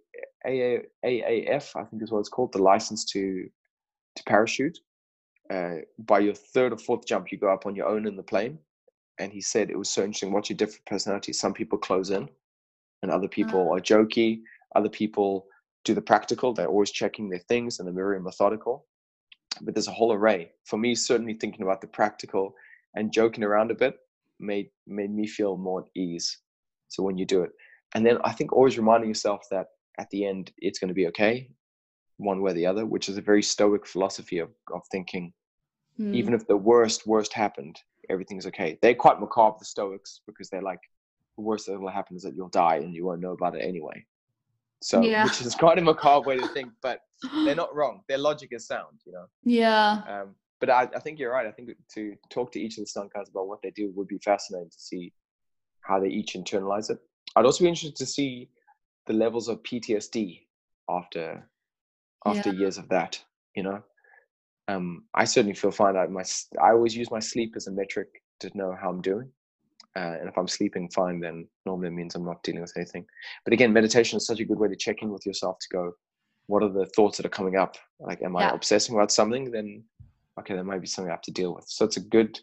A F, I think is what it's called, the license to to parachute. Uh, by your third or fourth jump, you go up on your own in the plane. And he said it was so interesting watching different personalities. Some people close in, and other people Uh, are jokey. Other people do the practical. They're always checking their things and they're very methodical. But there's a whole array. For me, certainly thinking about the practical and joking around a bit made made me feel more at ease. So when you do it, and then I think always reminding yourself that at the end it's going to be okay, one way or the other, which is a very stoic philosophy of of thinking. hmm. Even if the worst worst happened, everything's okay. They're quite macabre, the Stoics, because they're like, the worst that will happen is that you'll die and you won't know about it anyway. So, Yeah. which is quite a macabre way to think, but they're not wrong. Their logic is sound, you know. Yeah. Um, but I, I think you're right. I think to talk to each of the stunt guys about what they do would be fascinating to see how they each internalize it. I'd also be interested to see the levels of P T S D after after Yeah. years of that. You know, um, I certainly feel fine. I my I always use my sleep as a metric to know how I'm doing. Uh, and if I'm sleeping fine, then normally it means I'm not dealing with anything. But again, meditation is such a good way to check in with yourself to go, what are the thoughts that are coming up? Like, am I Yeah. obsessing about something? Then, okay, there might be something I have to deal with. So it's a good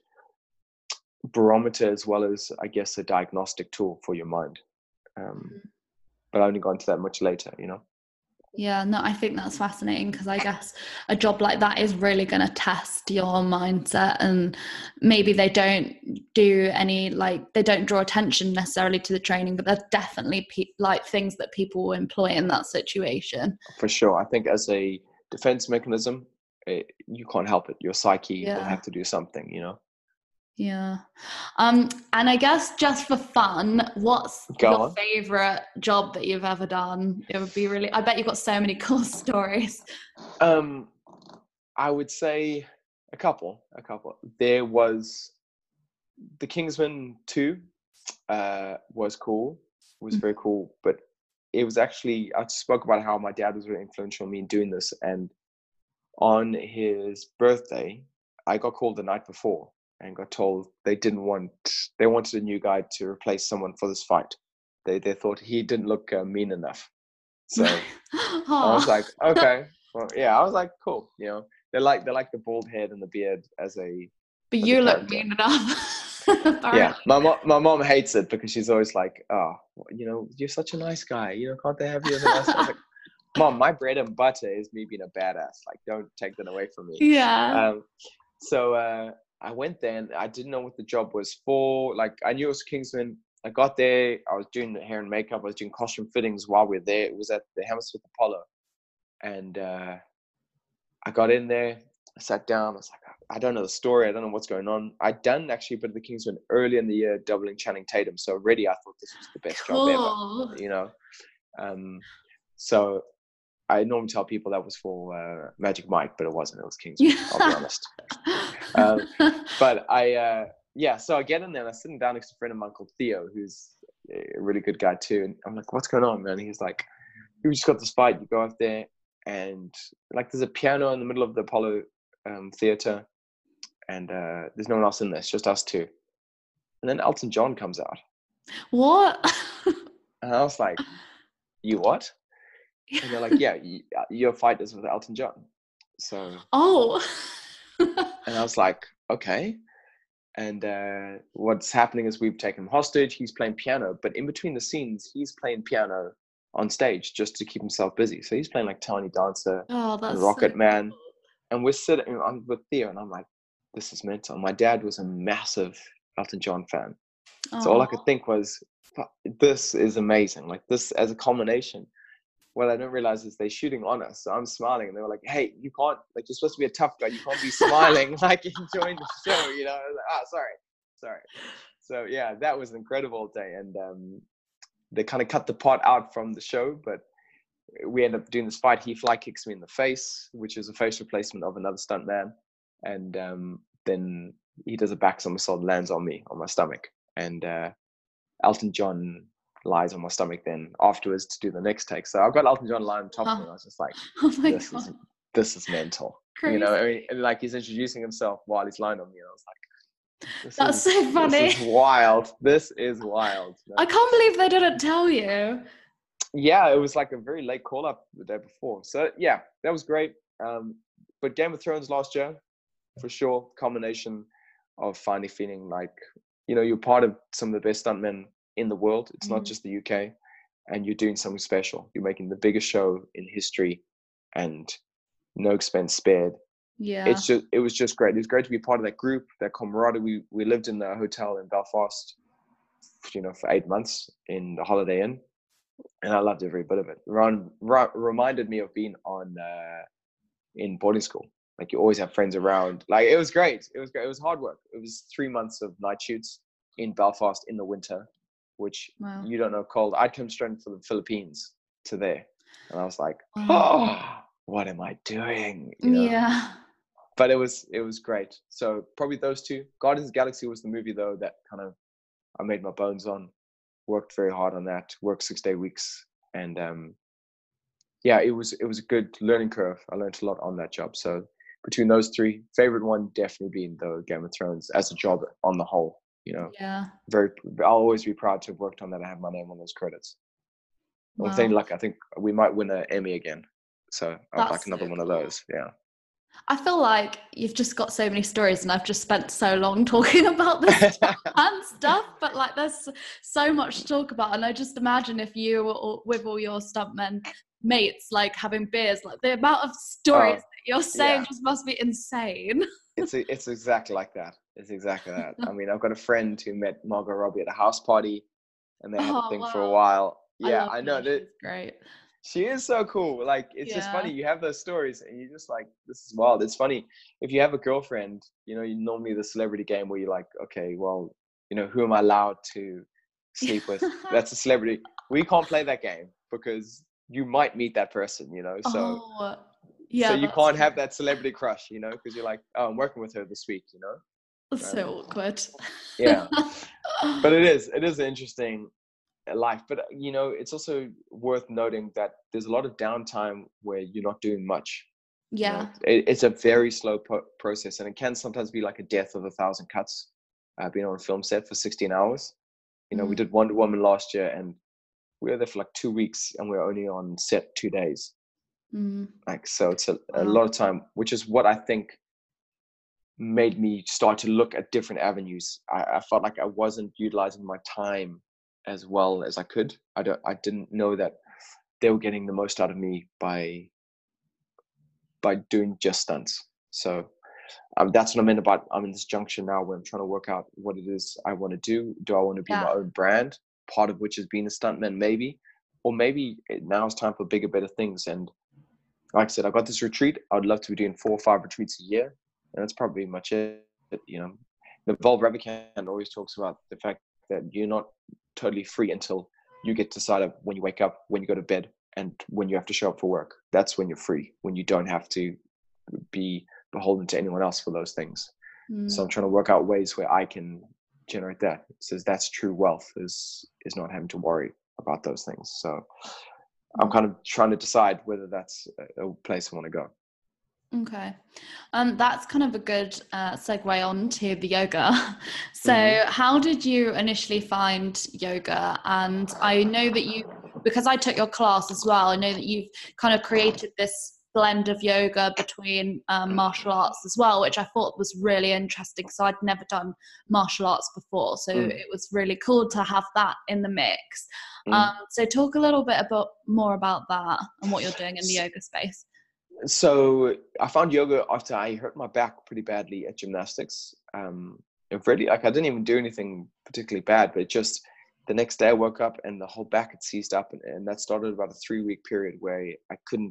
barometer as well as, I guess, a diagnostic tool for your mind. Um, but I only got into that much later, you know? Yeah, no, I think that's fascinating because I guess a job like that is really going to test your mindset, and maybe they don't do any, like, they don't draw attention necessarily to the training, but there's definitely pe- like things that people will employ in that situation. For sure. I think as a defense mechanism, it, you can't help it. Your psyche will Yeah. have to do something, you know? Yeah. Um, and I guess just for fun, what's Go your on. favorite job that you've ever done? It would be really, I bet you've got so many cool stories. Um, I would say a couple, a couple. There was the Kingsman two, uh, was cool, was very cool, but it was actually, I spoke about how my dad was very influential in me in doing this. And on his birthday, I got called the night before and got told they didn't want, they wanted a new guy to replace someone for this fight. They they thought he didn't look uh, mean enough. So I was like, okay, well, yeah, I was like, cool. You know, they like they like the bald head and the beard as a. But as you a look character. mean enough. Yeah, my mom, my mom hates it because she's always like, oh, you know, you're such a nice guy. You know, can't they have you as a nice guy? I was like, Mom, my bread and butter is me being a badass. Like, don't take that away from me. Yeah. Um, so uh, I went there and I didn't know what the job was for. Like, I knew it was Kingsman. I got there. I was doing the hair and makeup. I was doing costume fittings while we were there. It was at the Hammersmith Apollo. And uh, I got in there. I sat down. I was like, I don't know the story. I don't know what's going on. I'd done actually a bit of the Kingsman early in the year, doubling Channing Tatum. So already I thought this was the best Cool. job ever, you know? Um, so I normally tell people that was for uh, Magic Mike, but it wasn't. It was Kingsman, I'll be honest. Um, but I, uh, yeah, so I get in there and I'm sitting down next to a friend of mine called Theo, who's a really good guy too. And I'm like, what's going on, man? He's like, we just got this fight. You go out there and like there's a piano in the middle of the Apollo um, Theater and uh, there's no one else in there. It's just us two. And then Elton John comes out. What? And I was like, you what? And they're like, yeah, you, your fight is with Elton John. So, oh. and I was like, okay. And uh, what's happening is we've taken him hostage. He's playing piano, but in between the scenes, he's playing piano on stage just to keep himself busy. So he's playing like Tiny Dancer Oh, that's and Rocket so Man. cool. And we're sitting I'm with Theo, and I'm like, this is mental. My dad was a massive Elton John fan. So all I could think was, this is amazing. Like this as a culmination. What I didn't realize is they're shooting on us. So I'm smiling and they were like, hey, you can't, like, you're supposed to be a tough guy. You can't be smiling, like enjoying the show, you know? I was like, oh, sorry, sorry. So yeah, that was an incredible day. And um, they kind of cut the part out from the show, but we end up doing this fight. He fly kicks me in the face, which is a face replacement of another stunt man. And um, then he does a back somersault, lands on me, on my stomach. And uh, Elton John lies on my stomach then afterwards to do the next take. So I've got Elton John lying on top of me. I was just like, oh my this God. is this is mental. Crazy. You know, I mean, and like he's introducing himself while he's lying on me. And I was like, this That's is, so funny. This is wild. This is wild. You know? I can't believe they didn't tell you. Yeah, it was like a very late call up the day before. So yeah, that was great. Um, but Game of Thrones last year, for sure, combination of finally feeling like, you know, you're part of some of the best stuntmen in the world. It's mm. not just the U K, and you're doing something special. You're making the biggest show in history and no expense spared. Yeah. It's just, it was just great. It was great to be part of that group, that camaraderie. We, we lived in a hotel in Belfast, you know, for eight months in the Holiday Inn. And I loved every bit of it. Ron, Ron reminded me of being on uh, in boarding school. Like you always have friends around. Like it was great. It was great. It was hard work. It was three months of night shoots in Belfast in the winter, which wow. you don't know cold. I'd come straight from the Philippines to there, and I was like, wow. oh, what am I doing? You know? Yeah. But it was it was great. So probably those two. Guardians of the Galaxy was the movie though that kind of I made my bones on. Worked very hard on that. Worked six day weeks, and um, yeah, it was it was a good learning curve. I learned a lot on that job. So between those three, favorite one definitely being the Game of Thrones as a job on the whole. you know, Yeah. very, I'll always be proud to have worked on that. I have my name on those credits. Well, with any Wow. luck, I think we might win an Emmy again. So I'd like That's another so one of cool. those. Yeah. I feel like you've just got so many stories, and I've just spent so long talking about this and stuff. But like, there's so much to talk about, and I just imagine if you were all, with all your stuntmen mates, like having beers, like the amount of stories Oh, that you're saying yeah. just must be insane. It's it's exactly like that. It's exactly that. I mean, I've got a friend who met Margot Robbie at a house party, and they had a Oh thing for a wow, while. I Yeah, love I know her. that She's great. she is so cool. Like, it's just Yeah. funny. You have those stories, and you're just like, this is wild. It's funny if you have a girlfriend. You know, you normally the celebrity game where you're like, okay, well, you know, who am I allowed to sleep with? That's a celebrity. We can't play that game because you might meet that person. You know, so. Oh, So yeah, you that's can't true. have that celebrity crush, you know, because you're like, oh, I'm working with her this week, you know. That's Um, so awkward. yeah, but it is it is an interesting life. But you know, it's also worth noting that there's a lot of downtime where you're not doing much. You know, Yeah. it, it's a very slow po- process, and it can sometimes be like a death of a thousand cuts. Uh, being on a film set for sixteen hours. You know, we Mm. did Wonder Woman last year, and we were there for like two weeks, and we were only on set two days. Mm. Like, so it's a, a Wow. lot of time, which is what I think made me start to look at different avenues. I, I felt like I wasn't utilizing my time as well as I could. I don't. I didn't know that they were getting the most out of me by by doing just stunts. So um, that's what I meant about. I'm in this junction now where I'm trying to work out what it is I want to do. Do I want to be my Yeah. own brand? Part of which is being a stuntman, maybe, or maybe it, now it's time for bigger, better things. And like I said, I got this retreat. I'd love to be doing four or five retreats a year, and that's probably much it. You know, Naval Ravikant always talks about the fact that you're not totally free until you get to decide when you wake up, when you go to bed, and when you have to show up for work. That's when you're free, when you don't have to be beholden to anyone else for those things. So Mm. I'm trying to work out ways where I can generate that. It says that's true wealth is is not having to worry about those things. So I'm Mm. kind of trying to decide whether that's a place I want to go. Okay. Um, that's kind of a good uh, segue on to the yoga. So, Mm-hmm. how did you initially find yoga? And I know that you, because I took your class as well, I know that you've kind of created this blend of yoga between um, martial arts as well, which I thought was really interesting. So, I'd never done martial arts before. So, Mm. it was really cool to have that in the mix. Um, Mm. so, talk a little bit about more about that and what you're doing in the yoga space. So I found yoga after I hurt my back pretty badly at gymnastics. Um, it really, like, I didn't even do anything particularly bad, but it just the next day I woke up and the whole back had seized up, and, and that started about a three week period where I couldn't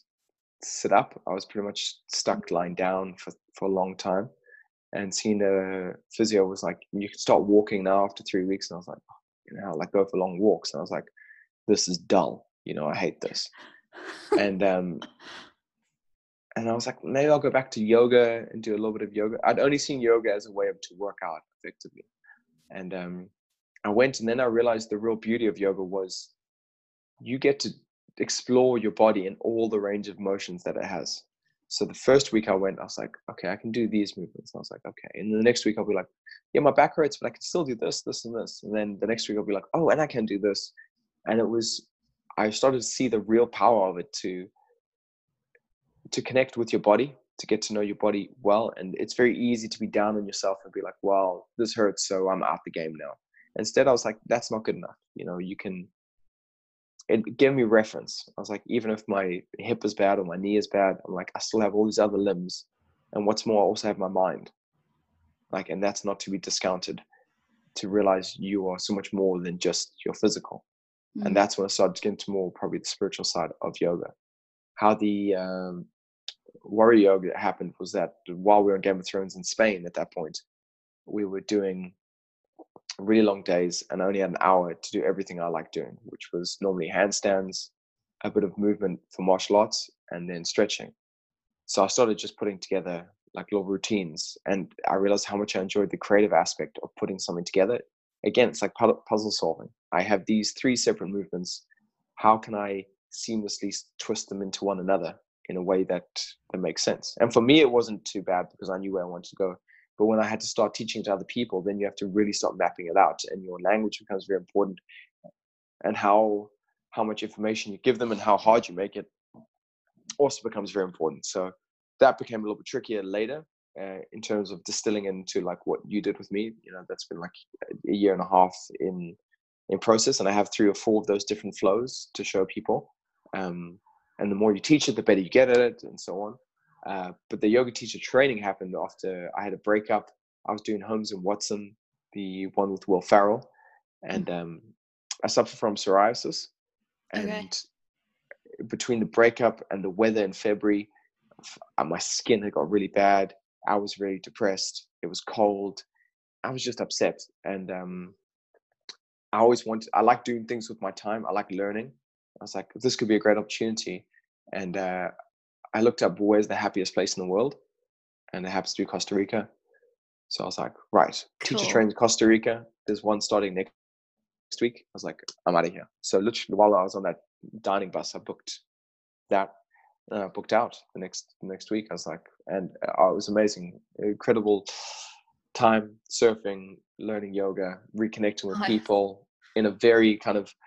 sit up. I was pretty much stuck lying down for, for a long time. And seeing the physio was like, you can start walking now after three weeks. And I was like, you know, like go for long walks. And I was like, this is dull. You know, I hate this. And um, and I was like, maybe I'll go back to yoga and do a little bit of yoga. I'd only seen yoga as a way of to work out effectively. And um, I went, and then I realized the real beauty of yoga was you get to explore your body in all the range of motions that it has. So the first week I went, I was like, okay, I can do these movements. And I was like, okay. And the next week I'll be like, yeah, my back hurts, but I can still do this, this, and this. And then the next week I'll be like, oh, and I can do this. And it was, I started to see the real power of it to to connect with your body, to get to know your body well. And it's very easy to be down on yourself and be like, well, this hurts, so I'm out the game now. Instead, I was like, that's not good enough. You know, you can, it gave me reference. I was like, even if my hip is bad or my knee is bad, I'm like, I still have all these other limbs. And what's more, I also have my mind. Like, and that's not to be discounted, to realize you are so much more than just your physical. Mm. And that's when I started to get into more probably the spiritual side of yoga. How the um, warrior yoga happened was that while we were on Game of Thrones in Spain at that point, we were doing really long days and only had an hour to do everything I like doing, which was normally handstands, a bit of movement for martial arts, and then stretching. So I started just putting together like little routines, and I realized how much I enjoyed the creative aspect of putting something together. Again, it's like puzzle solving. I have these three separate movements. How can I seamlessly twist them into one another in a way that, that makes sense? And for me, it wasn't too bad because I knew where I wanted to go. But when I had to start teaching to other people, then you have to really start mapping it out, and your language becomes very important, and how how much information you give them and how hard you make it also becomes very important. So that became a little bit trickier later, uh, in terms of distilling into like what you did with me. You know, that's been like a year and a half in in process, and I have three or four of those different flows to show people. Um, and the more you teach it, the better you get at it, and so on. Uh, but the yoga teacher training happened after I had a breakup. I was doing Holmes and Watson, the one with Will Ferrell, and um, I suffer from psoriasis. And Okay. between the breakup and the weather in February, my skin had got really bad. I was really depressed. It was cold. I was just upset. And um, I always wanted, I like doing things with my time. I like learning. I was like, this could be a great opportunity. And uh, I looked up where's the happiest place in the world, and it happens to be Costa Rica. So I was like, right, Cool. teacher training in Costa Rica. There's one starting next week. I was like, I'm out of here. So literally while I was on that dining bus, I booked that, uh, booked out the next the next week. I was like, and uh, it was amazing, incredible time surfing, learning yoga, reconnecting with Nice. people in a very kind of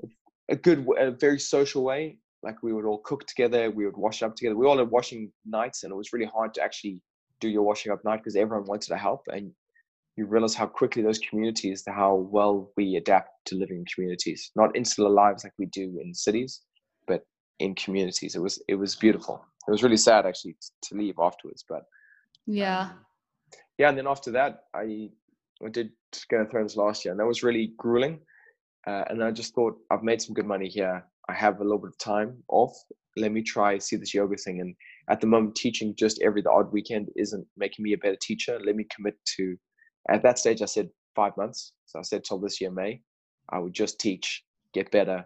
a good, a very social way. Like we would all cook together, we would wash up together. We all had washing nights, and it was really hard to actually do your washing up night because everyone wanted to help. And you realize how quickly those communities, how well we adapt to living in communities, not insular lives like we do in cities, but in communities. It was, it was beautiful. It was really sad actually to leave afterwards, but Yeah. um, yeah. And then after that, I, I did Game of Thrones last year, and that was really grueling. Uh, and I just thought, I've made some good money here. I have a little bit of time off. Let me try see this yoga thing. And at the moment, teaching just every the odd weekend isn't making me a better teacher. Let me commit to, at that stage, I said five months. So I said till this year, May, I would just teach, get better,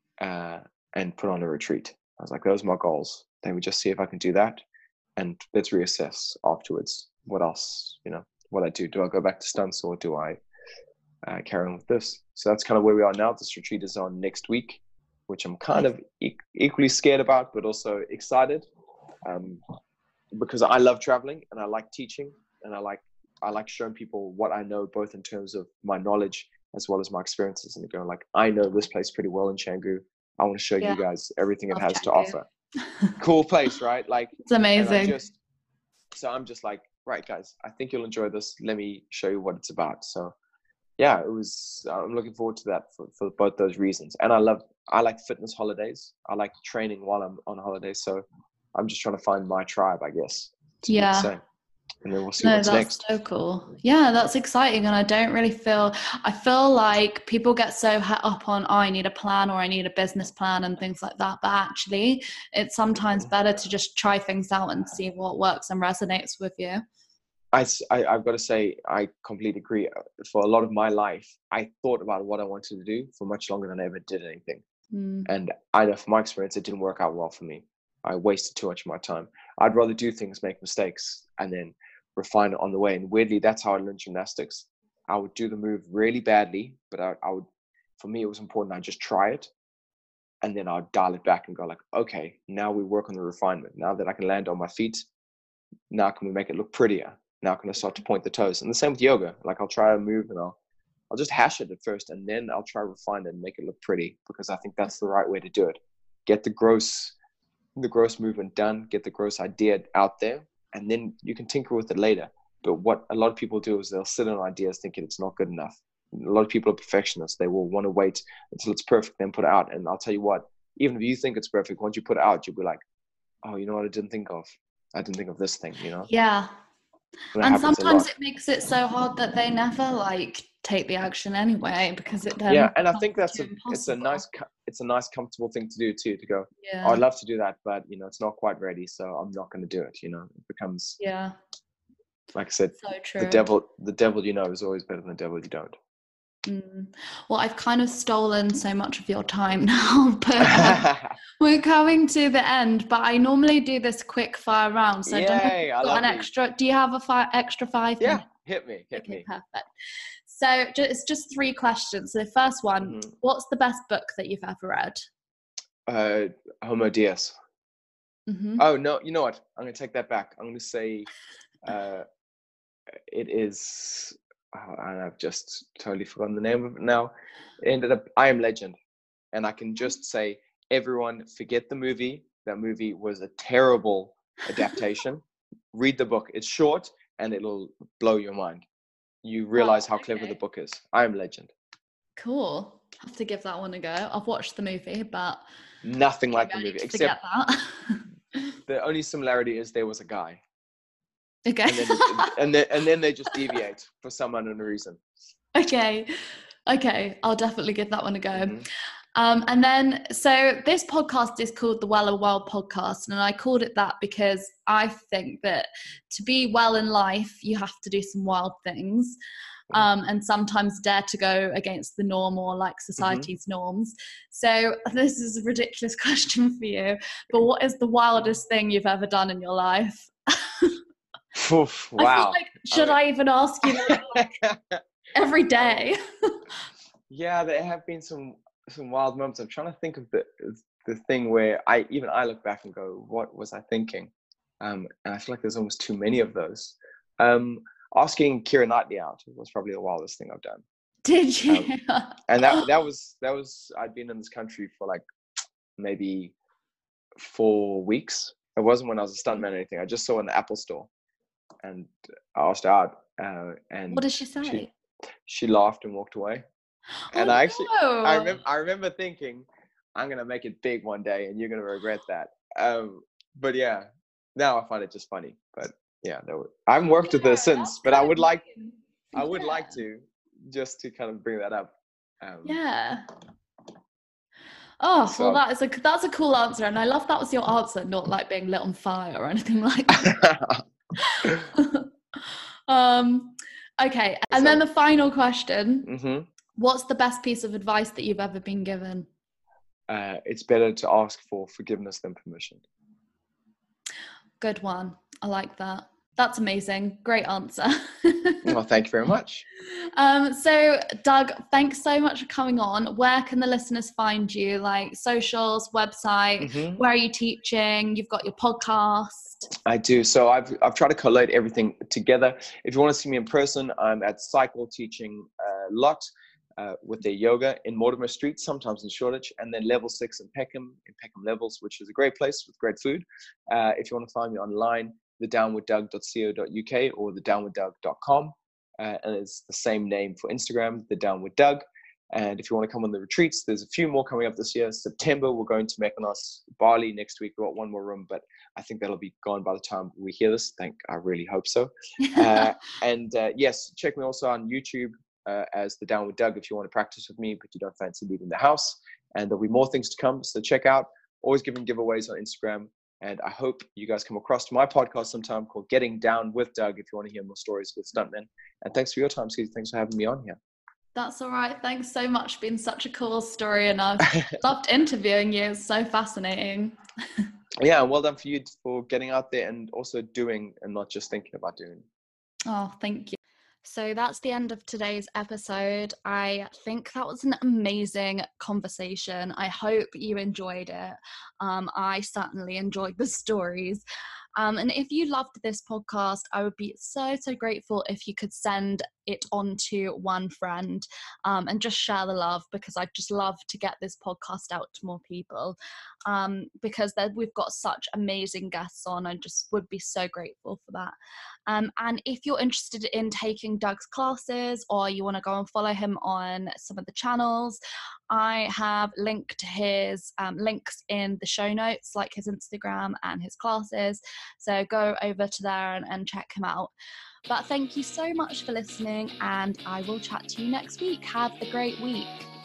uh, and put on a retreat. I was like, those are my goals. Then we just see if I can do that. And let's reassess afterwards what else, you know, what I do. Do I go back to stunts, or do I uh, carry on with this? So that's kind of where we are now. This retreat is on next week, which I'm kind of e- equally scared about, but also excited, um, because I love traveling and I like teaching, and I like I like showing people what I know, both in terms of my knowledge as well as my experiences. And going like, I know this place pretty well in Canggu. I want to show Yeah. you guys everything it Love has to Canggu. offer. Cool place, right? Like, It's amazing. And I just, so I'm just like, right, guys, I think you'll enjoy this. Let me show you what it's about. So yeah, it was, I'm looking forward to that for, for both those reasons. And I love, I like fitness holidays. I like training while I'm on holidays. So I'm just trying to find my tribe, I guess, to do the Yeah. same. And then we'll see No, what's that's next. so cool. Yeah, that's exciting. And I don't really feel, I feel like people get so hung up on, oh, I need a plan, or I need a business plan and things like that. But actually, it's sometimes better to just try things out and see what works and resonates with you. I, I, I've got to say, I completely agree. For a lot of my life, I thought about what I wanted to do for much longer than I ever did anything. Mm. And I know from my experience, it didn't work out well for me. I wasted too much of my time. I'd rather do things, make mistakes, and then refine it on the way. And weirdly, that's how I learned gymnastics. I would do the move really badly, but I, I would, for me, it was important I just try it. And then I'd dial it back and go like, okay, now we work on the refinement. Now that I can land on my feet, now can we make it look prettier? Now can I start to point the toes? And the same with yoga. Like I'll try a move and I'll, I'll just hash it at first, and then I'll try to refine it and make it look pretty, because I think that's the right way to do it. Get the gross, the gross movement done, get the gross idea out there, and then you can tinker with it later. But what a lot of people do is they'll sit on ideas thinking it's not good enough. A lot of people are perfectionists. They will want to wait until it's perfect, then put it out. And I'll tell you what, even if you think it's perfect, once you put it out, you'll be like, oh, you know what I didn't think of? I didn't think of this thing, you know? Yeah. And, and sometimes it makes it so hard that they never like take the action anyway, because it then yeah and I think that's a impossible. it's a nice it's a nice comfortable thing to do too, to go, yeah. oh, I'd love to do that, but you know, it's not quite ready, so I'm not going to do it. You know, it becomes, yeah, like I said, so true. the devil the devil you know is always better than the devil you don't. Mm. Well, I've kind of stolen so much of your time now, but we're coming to the end. But I normally do this quick fire round, so Yay, I don't know if you've I got love an these. extra. Do you have a fi- extra five Yeah, minutes? hit me, hit okay, me. Perfect. So it's just three questions. So the first one, Mm-hmm. what's the best book that you've ever read? Uh, Homo Deus. Mm-hmm. Oh no, you know what? I'm going to take that back. I'm going to say uh, it is, oh, and I've just totally forgotten the name of it now. It ended up I Am Legend, and I can just say, everyone, forget the movie. That movie was a terrible adaptation. Read the book. It's short, and it'll blow your mind. You realize Oh, how okay. clever the book is. I Am Legend. Cool. Have to give that one a go. I've watched the movie, but nothing like the maybe I need movie, to except forget that. the only similarity is there was a guy, Okay. and then and then and then they just deviate for some unknown reason. Okay. Okay. I'll definitely give that one a go. Mm-hmm. Um, and then, so this podcast is called the Well and Wild Podcast, and I called it that because I think that to be well in life, you have to do some wild things. Um, and sometimes dare to go against the norm or like society's mm-hmm. norms. So this is a ridiculous question for you, but what is the wildest thing you've ever done in your life? Oof, wow. I feel like, should I, mean... I even ask you that like, every day? Yeah, there have been some some wild moments. I'm trying to think of the the thing where I even I look back and go, what was I thinking? Um, and I feel like there's almost too many of those. Um, Asking Keira Knightley out was probably the wildest thing I've done. Did you? Um, and that that was that was I'd been in this country for like maybe four weeks. It wasn't when I was a stuntman or anything. I just saw her in the Apple store, and I asked her out. Uh, and what did she say? She, she laughed and walked away. And oh, I actually, no. I remember, I remember thinking, I'm gonna make it big one day, and you're gonna regret that. Um, but yeah, now I find it just funny. But yeah, were, I haven't worked yeah, with her since, but I would like, I would yeah. like to, just to kind of bring that up. Um, yeah. Oh, so, well, that is a that's a cool answer, and I love that was your answer, not like being lit on fire or anything like that. um, okay, and so, then the final question: mm-hmm. What's the best piece of advice that you've ever been given? Uh, it's better to ask for forgiveness than permission. Good one. I like that. That's amazing. Great answer. Well, thank you very much. Um, so, Doug, thanks so much for coming on. Where can the listeners find you? Like socials, website, mm-hmm. where are you teaching? You've got your podcast. I do. So I've I've tried to collate everything together. If you want to see me in person, I'm at Cycle teaching a lot uh, with their yoga in Mortimer Street, sometimes in Shoreditch, and then Level Six in Peckham, in Peckham Levels, which is a great place with great food. Uh, if you want to find me online, the downward doug dot co dot uk or the downward doug dot com. Uh, and it's the same name for Instagram, The Downward Doug. And if you want to come on the retreats, there's a few more coming up this year. September, we're going to Mykonos, Bali next week. We've got one more room, but I think that'll be gone by the time we hear this. Thank, I really hope so. uh, and uh, yes, check me also on YouTube uh, as The Downward Doug if you want to practice with me, but you don't fancy leaving the house. And there'll be more things to come, so check out. Always giving giveaways on Instagram. And I hope you guys come across to my podcast sometime called Getting Down with Doug if you want to hear more stories with stuntmen. And thanks for your time, Susie. Thanks for having me on here. That's all right. Thanks so much. It's been such a cool story, and I've loved interviewing you. It's so fascinating. Yeah, well done for you for getting out there and also doing and not just thinking about doing. Oh, thank you. So that's the end of today's episode. I think that was an amazing conversation. I hope you enjoyed it. Um, I certainly enjoyed the stories. Um, and if you loved this podcast, I would be so, so grateful if you could send it on to one friend um, and just share the love, because I'd just love to get this podcast out to more people um, because we've got such amazing guests on. I just would be so grateful for that. Um, and if you're interested in taking Doug's classes, or you want to go and follow him on some of the channels, I have linked his um, links in the show notes, like his Instagram and his classes. So go over to there and, and check him out. But thank you so much for listening, and I will chat to you next week. Have a great week.